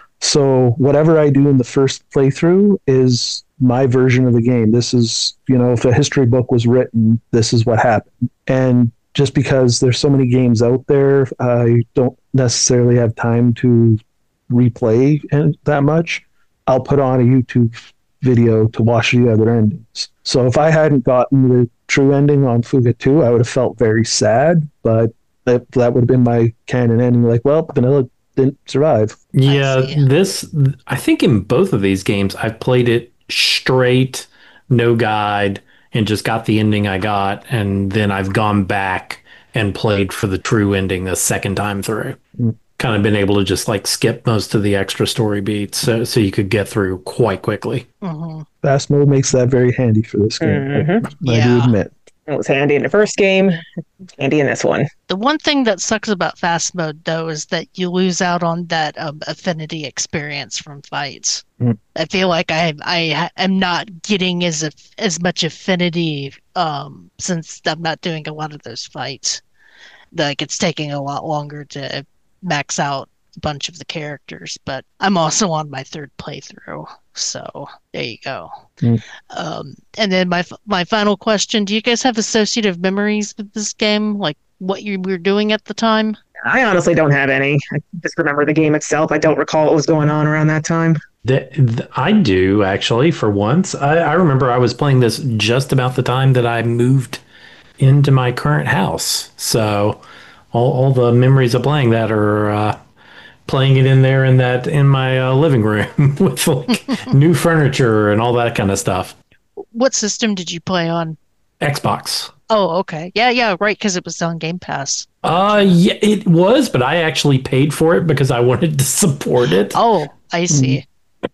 So whatever I do in the first playthrough is my version of the game. This is, you know, if a history book was written, this is what happened. And just because there's so many games out there, I don't necessarily have time to replay and that much. I'll put on a YouTube video to watch the other endings. So if I hadn't gotten the true ending on Fuga two, I would have felt very sad, but that, that would have been my canon ending. Like, well, Vanilla didn't survive. Yeah, see. this I think in both of these games I've played it straight, no guide, and just got the ending I got, and then I've gone back and played for the true ending the second time through. Mm. Kind of been able to just like skip most of the extra story beats so, so you could get through quite quickly. hmm Fast mode makes that very handy for this game. Mhm. I, I do Yeah. admit. It was handy in the first game, handy in this one. The one thing that sucks about fast mode, though, is that you lose out on that um, affinity experience from fights. Mm. I feel like I I ha- am not getting as a, as much affinity um, since I'm not doing a lot of those fights. Like it's taking a lot longer to max out a bunch of the characters, but I'm also on my third playthrough, so there you go. Mm. Um, and then my f- my final question: do you guys have associative memories with this game, like what you were doing at the time? I honestly don't have any. I just remember the game itself. I don't recall what was going on around that time. The, the- I do actually. For once, I, I remember I was playing this just about the time that I moved into my current house. So all, all the memories of playing that are uh, playing it in there in that in my uh, living room with like new furniture and all that kind of stuff. What system did you play on? Xbox. Oh, okay. Yeah, yeah, right, because it was on Game Pass. Uh, yeah, it was, but I actually paid for it because I wanted to support it. Oh, I see.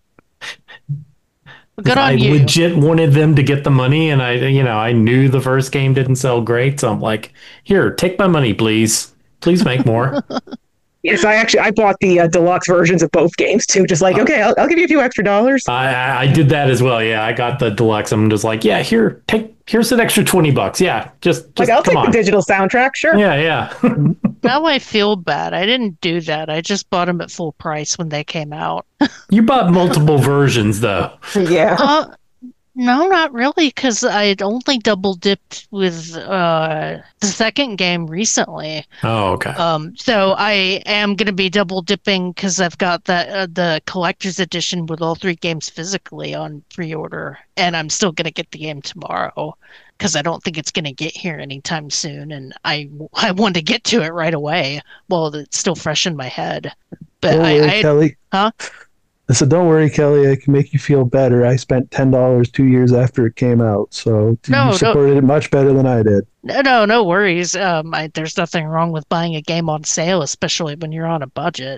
Well, good on I you. legit wanted them to get the money, and I, you know, I knew the first game didn't sell great, so I'm like, here, take my money, please. Please make more. Yes, I actually I bought the uh, deluxe versions of both games too. Just like, okay, I'll, I'll give you a few extra dollars. I, I I did that as well. Yeah, I got the deluxe. I'm just like, yeah, here, take here's an extra twenty bucks. Yeah, just, just Like, I'll come take on. the digital soundtrack, sure. Yeah, yeah. Now I feel bad. I didn't do that. I just bought them at full price when they came out. You bought multiple versions though. Yeah. Uh, no, not really, because I'd only double dipped with uh, the second game recently. Oh, okay. Um, so I am going to be double dipping because I've got that uh, the collector's edition with all three games physically on pre-order, and I'm still going to get the game tomorrow because I don't think it's going to get here anytime soon, and I I want to get to it right away while it's still fresh in my head. But Don't I, worry, I Kelly. Huh? I said, don't worry, Kelly. I can make you feel better. I spent ten dollars two years after it came out, so No, no. you supported it much better than I did. No, no, no worries. Um, I, there's nothing wrong with buying a game on sale, especially when you're on a budget.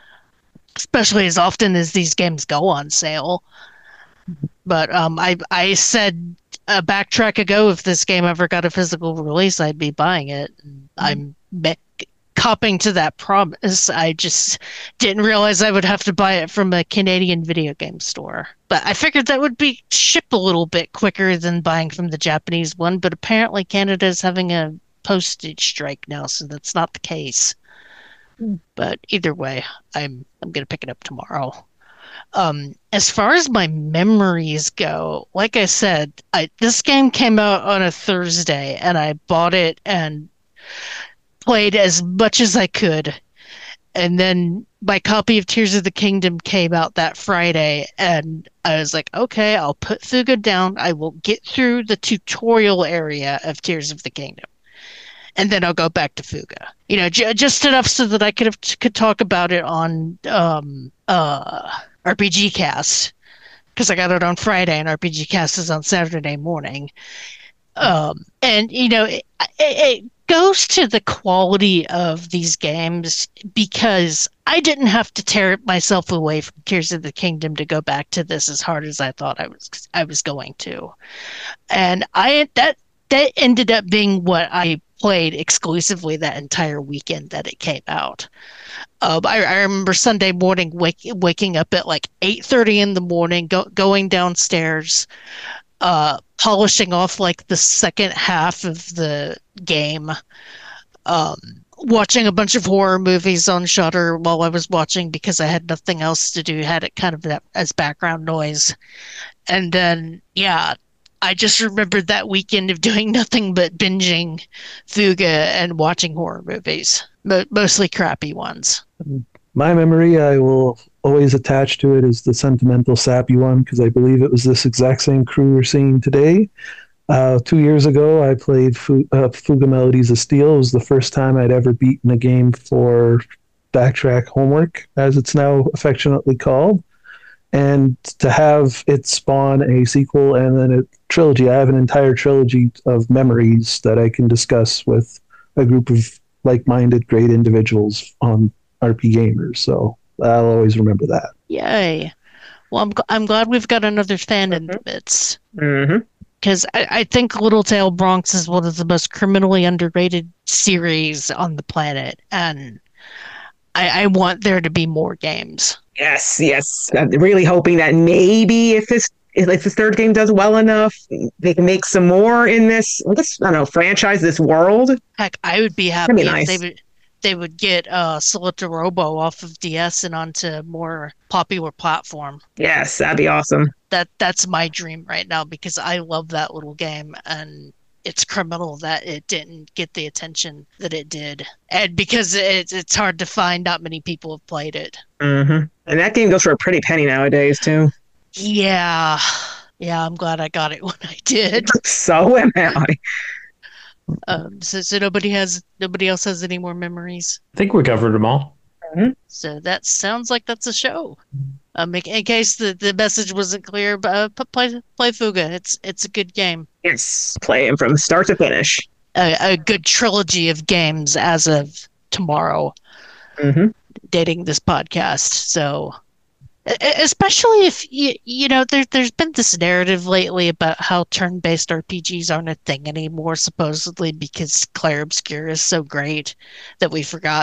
Especially as often as these games go on sale. But um, I I said a backtrack ago, if this game ever got a physical release, I'd be buying it. I'm me- copping to that promise. I just didn't realize I would have to buy it from a Canadian video game store. But I figured that would be shipped a little bit quicker than buying from the Japanese one. But apparently Canada is having a postage strike now, so that's not the case. But either way, I'm I'm gonna pick it up tomorrow. Um, as far as my memories go, like I said, I this game came out on a Thursday, and I bought it and played as much as I could. And then my copy of Tears of the Kingdom came out that Friday, and I was like, okay, I'll put Fuga down. I will get through the tutorial area of Tears of the Kingdom, and then I'll go back to Fuga. You know, j- just enough so that I could have, could talk about it on um, uh, R P G Cast, because I got it on Friday, and R P G Cast is on Saturday morning. Um, and you know, it, it, it goes to the quality of these games because I didn't have to tear myself away from Tears of the Kingdom to go back to this as hard as I thought I was I was going to, and I that that ended up being what I played exclusively that entire weekend that it came out. Um, I, I remember Sunday morning wake, waking up at like eight thirty in the morning, go, going downstairs, uh, polishing off like the second half of the game, um, watching a bunch of horror movies on Shudder while I was watching because I had nothing else to do, had it kind of that as background noise. And then, yeah, I just remembered that weekend of doing nothing but binging Fuga and watching horror movies, mo- mostly crappy ones. My memory, I will always attach to it is the sentimental, sappy one, because I believe it was this exact same crew we're seeing today. Uh, two years ago, I played Fu- uh, Fuga Melodies of Steel. It was the first time I'd ever beaten a game for Backtrack Homework, as it's now affectionately called. And to have it spawn a sequel and then a trilogy, I have an entire trilogy of memories that I can discuss with a group of like-minded, great individuals on R P Gamers. So I'll always remember that. Yay. Well, I'm, I'm glad we've got another fan in the midst. Mm-hmm. Because I, I think Little Tail Bronx is one of the most criminally underrated series on the planet. And I, I want there to be more games. Yes, yes. I'm really hoping that maybe if this if this third game does well enough, they can make some more in this, this I don't know, franchise, this world. Heck, I would be happy That'd be if nice. they would they would get uh, Solita Robo off of D S and onto more popular platform. Yes, that'd be awesome. That that's my dream right now because I love that little game and it's criminal that it didn't get the attention that it did. And because it's it's hard to find, not many people have played it. Mm-hmm. And that game goes for a pretty penny nowadays too. Yeah. Yeah, I'm glad I got it when I did. So am I. Um, so so nobody has nobody else has any more memories. I think we covered them all. So that sounds like that's a show. Um, in, in case the, the message wasn't clear, but uh, p- play play Fuga. It's it's a good game. Yes, play him from start to finish. A, a good trilogy of games as of tomorrow, Mm-hmm. dating this podcast. So, e- e- especially if you you know there there's been this narrative lately about how turn-based R P Gs aren't a thing anymore, supposedly because Clair Obscur is so great that we forgot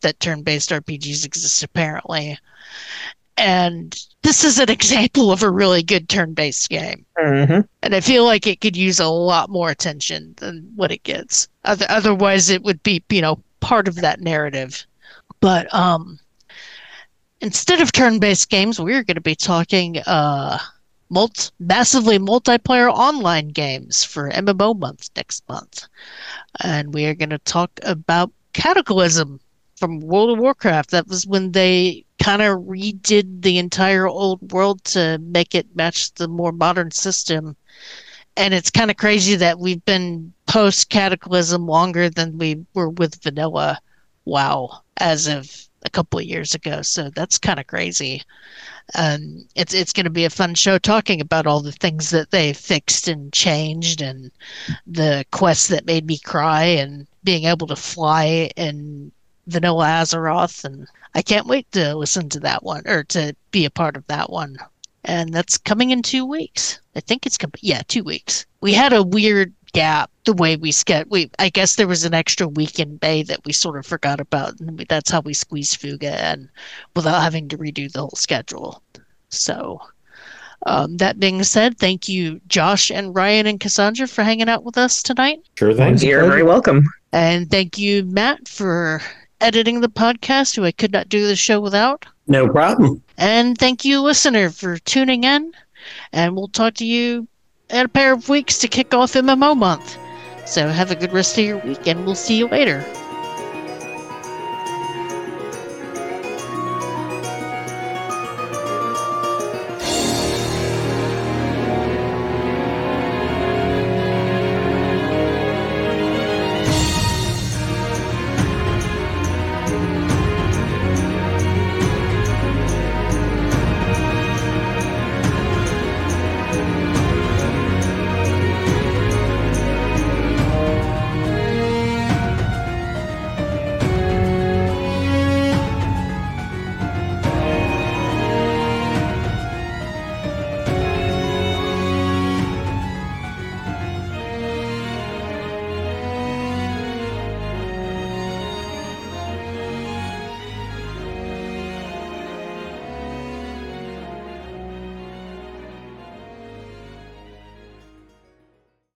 that turn-based R P Gs exist, apparently. And this is an example of a really good turn-based game. Mm-hmm. And I feel like it could use a lot more attention than what it gets. Other- otherwise, it would be, you know, part of that narrative. But um, instead of turn-based games, we're going to be talking uh, multi- massively multiplayer online games for M M O month next month. And we are going to talk about Cataclysm from World of Warcraft. That was when they kind of redid the entire old world to make it match the more modern system. And it's kind of crazy that we've been post Cataclysm longer than we were with vanilla WoW as of a couple of years ago. So that's kind of crazy. Um, it's it's going to be a fun show talking about all the things that they fixed and changed, and the quests that made me cry, and being able to fly in Vanilla Azeroth. And I can't wait to listen to that one, or to be a part of that one. And that's coming in two weeks. I think it's coming. Yeah, two weeks. We had a weird gap the way we ske- we I guess there was an extra week in May that we sort of forgot about, and we, that's how we squeezed Fuga in without having to redo the whole schedule. So um, that being said, thank you, Josh and Ryan and Cassandra, for hanging out with us tonight. Sure thing. You're very welcome. And thank you, Matt, for editing the podcast, who I could not do the show without. No problem. And thank you, listener, for tuning in. And we'll talk to you in a pair of weeks to kick off M M O month. So have a good rest of your week, and we'll see you later.